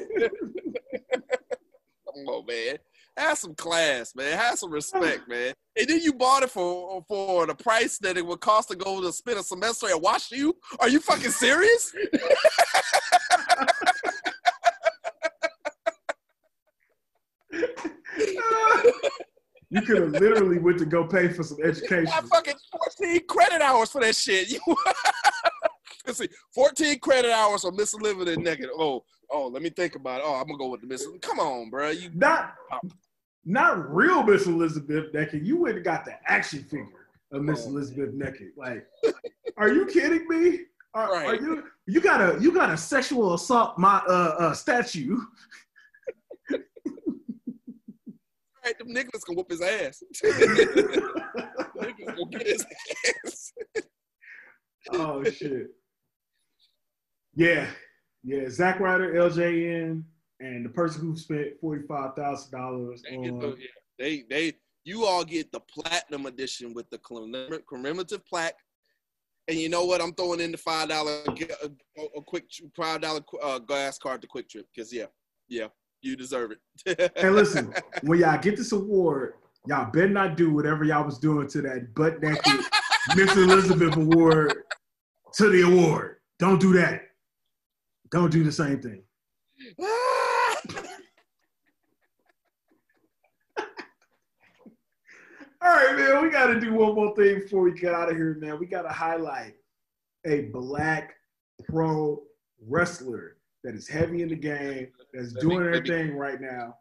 Come on, man. Have some class, man. Have some respect, man. And then you bought it for for the price that it would cost to go to spend a semester at Wash U? Are you fucking serious? You could have literally went to go pay for some education. I fucking fourteen credit hours for that shit. You let's see, fourteen credit hours on Miss Elizabeth Naked. Oh, oh, let me think about it. Oh, I'm gonna go with the Miss. Come on, bro. You Not, not real Miss Elizabeth Naked. You went and got the action figure of Miss Oh, Elizabeth Naked. Like, are you kidding me? Are, Right. are you? You got a you got a sexual assault my uh, uh statue. right, them niggas gonna whoop his ass. Niggas gonna get his ass. Oh shit. Yeah, yeah. Zack Ryder, L J N, and the person who spent forty-five thousand dollars They, get on. the, they, they, you all get the platinum edition with the commemorative plaque. And you know what? I'm throwing in the five dollar a, a quick five dollar uh, gas card to Quick Trip because yeah, yeah, you deserve it. And listen, when y'all get this award, y'all better not do whatever y'all was doing to that butt naked Miss Elizabeth award to the award. Don't do that. Don't do the same thing. All right, man. We got to do one more thing before we get out of here, man. We got to highlight a black pro wrestler that is heavy in the game, that's doing everything right now.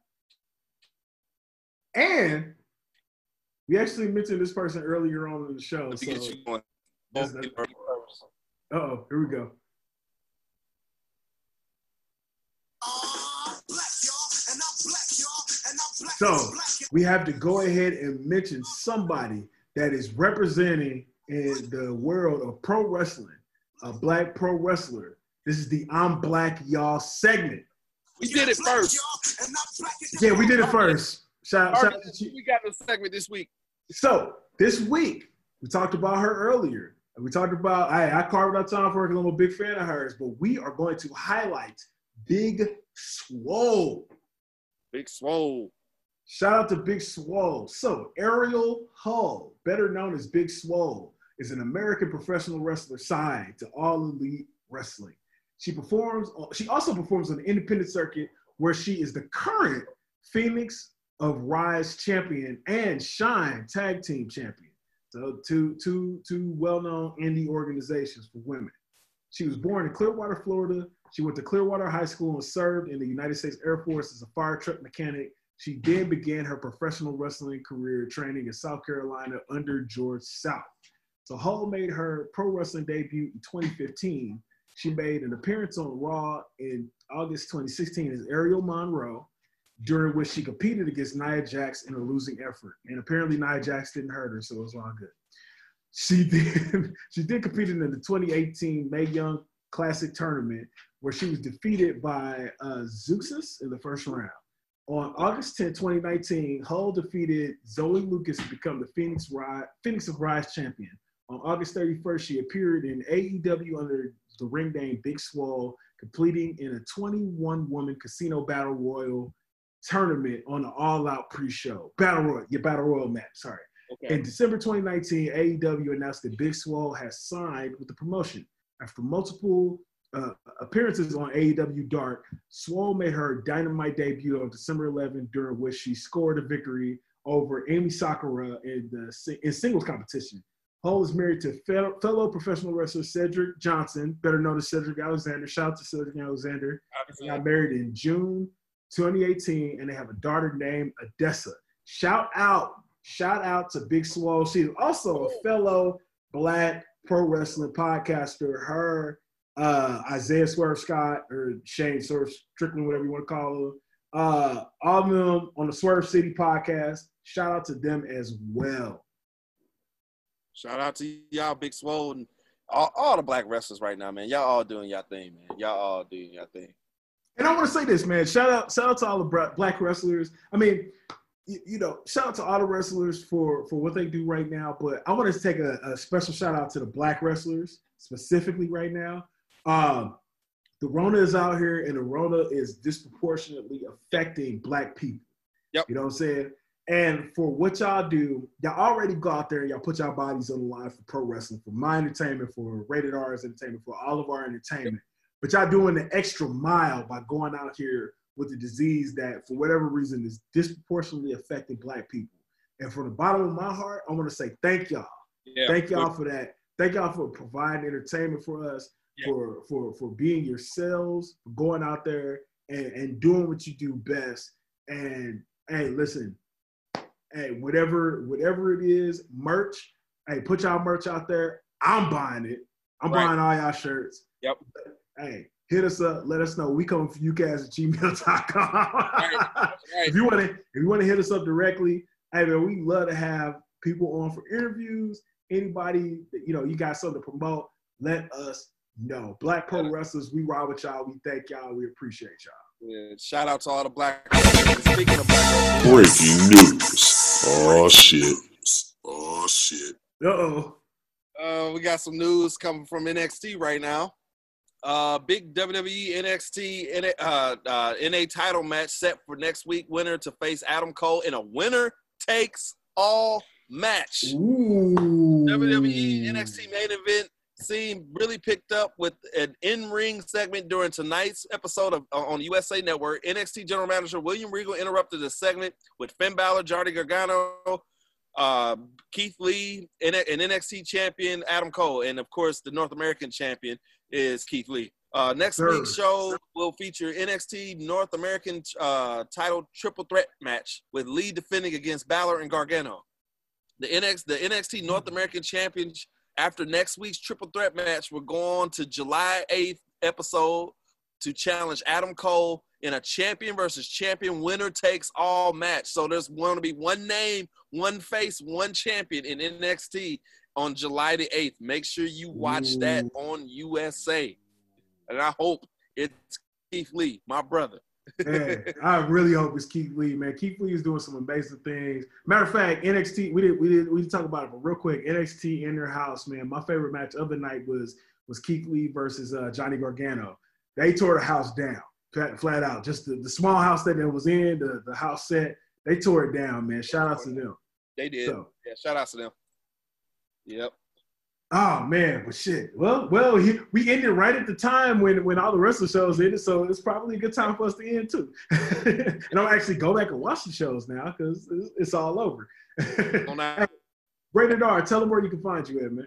And we actually mentioned this person earlier on in the show. So, uh-oh, here we go. So we have to go ahead and mention somebody that is representing in the world of pro wrestling, a black pro wrestler. This is the I'm Black Y'all segment. We did it first. Yeah, we did it first. Shout, shout out to you. We got the segment this week. So this week, we talked about her earlier. We talked about, I, I carved out time for her because I'm a big fan of hers, but we are going to highlight Big Swole. Big Swole. Shout out to Big Swole. So Ariel Hull, better known as Big Swole, is an American professional wrestler signed to All Elite Wrestling. She performs. She also performs on the independent circuit, where she is the current Phoenix of Rise champion and Shine tag team champion. So two, two, two well-known indie organizations for women. She was born in Clearwater, Florida. She went to Clearwater High School and served in the United States Air Force as a fire truck mechanic. She then began her professional wrestling career training in South Carolina under George South. So Hull made her pro wrestling debut in twenty fifteen. She made an appearance on Raw in August twenty sixteen as Ariel Monroe, during which she competed against Nia Jax in a losing effort. And apparently Nia Jax didn't hurt her, so it was all good. She did, she did compete in the twenty eighteen Mae Young Classic Tournament, where she was defeated by uh, Zeuxis in the first round. On August tenth, twenty nineteen, Hull defeated Zoe Lucas to become the Phoenix, Rise, Phoenix of Rise champion. On August thirty-first, she appeared in A E W under the ring name Big Swole, completing in a twenty-one woman casino battle royal tournament on the All Out pre-show. Battle Royal, your Battle Royal match, sorry. Okay. In December twenty nineteen, A E W announced that Big Swole has signed with the promotion. After multiple uh, appearances on A E W Dark, Swole made her Dynamite debut on December eleventh, during which she scored a victory over Amy Sakura in the in singles competition. Hull is married to fellow, fellow professional wrestler Cedric Johnson, better known as Cedric Alexander. Shout out to Cedric Alexander. They got married in June twenty eighteen, and they have a daughter named Odessa. Shout out, shout out to Big Swole. She's also a fellow black pro wrestling podcaster. Her, uh, Isaiah Swerve Scott, or Shane Swerve Strickland, whatever you want to call her. Uh, all of them on the Swerve City podcast. Shout out to them as well. Shout out to y'all, Big Swole, and all, all the black wrestlers right now, man. Y'all all doing y'all thing, man. Y'all all doing y'all thing. And I want to say this, man. Shout out, shout out to all the black wrestlers. I mean, you, you know, shout out to all the wrestlers for, for what they do right now. But I want to take a, a special shout out to the black wrestlers specifically right now. Um, the Rona is out here, and the Rona is disproportionately affecting black people. Yep. You know what I'm saying? And for what y'all do, y'all already go out there and y'all put y'all bodies on the line for pro wrestling, for my entertainment, for Rated R's entertainment, for all of our entertainment. But y'all doing the extra mile by going out here with a disease that, for whatever reason, is disproportionately affecting black people. And from the bottom of my heart, I want to say thank y'all. Yeah, thank y'all for that. Thank y'all for providing entertainment for us, yeah. for, for, for being yourselves, for going out there and, and doing what you do best. And, hey, listen, hey, whatever, whatever it is, merch, hey, put y'all merch out there. I'm buying it. I'm right. buying all y'all shirts. Yep. Hey, hit us up. Let us know. We coming for you guys at gmail dot com. Right. Right. If you want to, if you want to hit us up directly, hey man, we love to have people on for interviews. Anybody that, you know, you got something to promote, let us know. Black pro wrestlers, we ride with y'all. We thank y'all. We appreciate y'all. Yeah, shout out to all the black. Speaking of black, breaking news. Oh shit. Oh shit. Uh oh. Uh, we got some news coming from N X T right now. Uh, big W W E N X T N A, uh, uh, N A title match set for next week. Winner to face Adam Cole in a winner takes all match. Ooh. W W E N X T main event scene really picked up with an in-ring segment during tonight's episode of uh, on U S A Network. N X T General Manager William Regal interrupted the segment with Finn Balor, Johnny Gargano, uh, Keith Lee and, and N X T champion Adam Cole, and of course the North American champion is Keith Lee. Uh, next Sure. week's show will feature N X T North American uh, title triple threat match with Lee defending against Balor and Gargano. The N X the N X T North American champion after next week's triple threat match will go on to July eighth episode to challenge Adam Cole in a champion versus champion winner takes all match. So there's going to be one name, one face, one champion in N X T on July the eighth. Make sure you watch Ooh. that on U S A. And I hope it's Keith Lee, my brother. Man, I really hope it's Keith Lee, man. Keith Lee is doing some amazing things. Matter of fact, N X T, we did we did we did talk about it, but real quick, N X T in their house, man. My favorite match of the night was was Keith Lee versus uh, Johnny Gargano. They tore the house down, flat, flat out. Just the, the small house that it was in, the, the house set, they tore it down, man. Shout out to them. They did. So, yeah, shout out to them. Yep. oh man, but shit. Well, well, he, we ended right at the time when, when all the rest of the shows ended, so it's probably a good time for us to end too. And I'll actually go back and watch the shows now because it's, it's all over. Well, now, Rated R, tell them where you can find you at, man.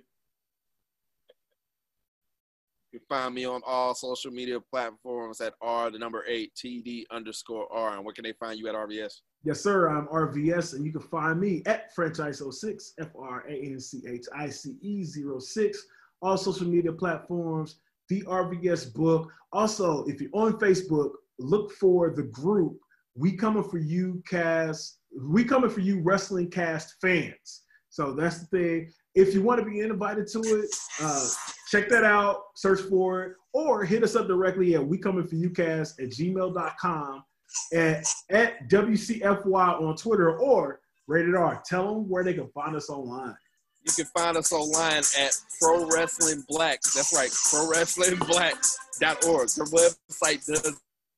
you can find me on all social media platforms at R, the number eight, T D underscore R. And where can they find you at R V S? Yes, sir. I'm R V S, and you can find me at Franchise oh six, F R A N C H I C E zero six. All social media platforms, the R V S book. Also, if you're on Facebook, look for the group We Coming For You Cast. We Coming For You Wrestling Cast fans. So that's the thing. If you want to be invited to it, uh, check that out, search for it, or hit us up directly at we coming for you cast at gmail dot com, at, at W C F Y on Twitter, or Rated R. Tell them where they can find us online. You can find us online at Pro Wrestling Black. That's right, pro wrestling black dot org. The website does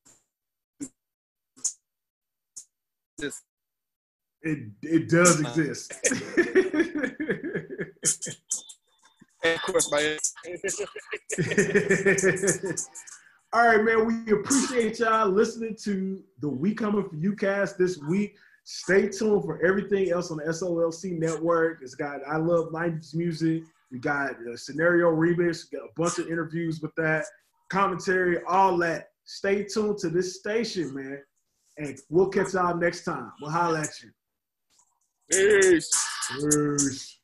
this. It it does exist. And of course, my All right, man. We appreciate y'all listening to the We Coming For You cast this week. Stay tuned for everything else on the S O L C network. It's got I Love nineties Music. We got a Scenario Remix. We got a bunch of interviews with that, commentary, all that. Stay tuned to this station, man. And we'll catch y'all next time. We'll holler at you. Peace. Peace.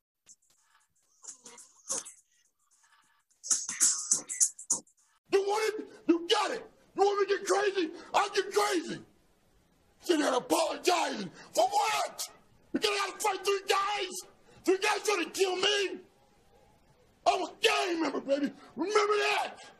You want it? You got it. You want me to get crazy? I'll get crazy. Sitting there apologizing. For what? Because I gotta fight three guys? Three guys trying to kill me? I'm a gang member, baby. Remember that.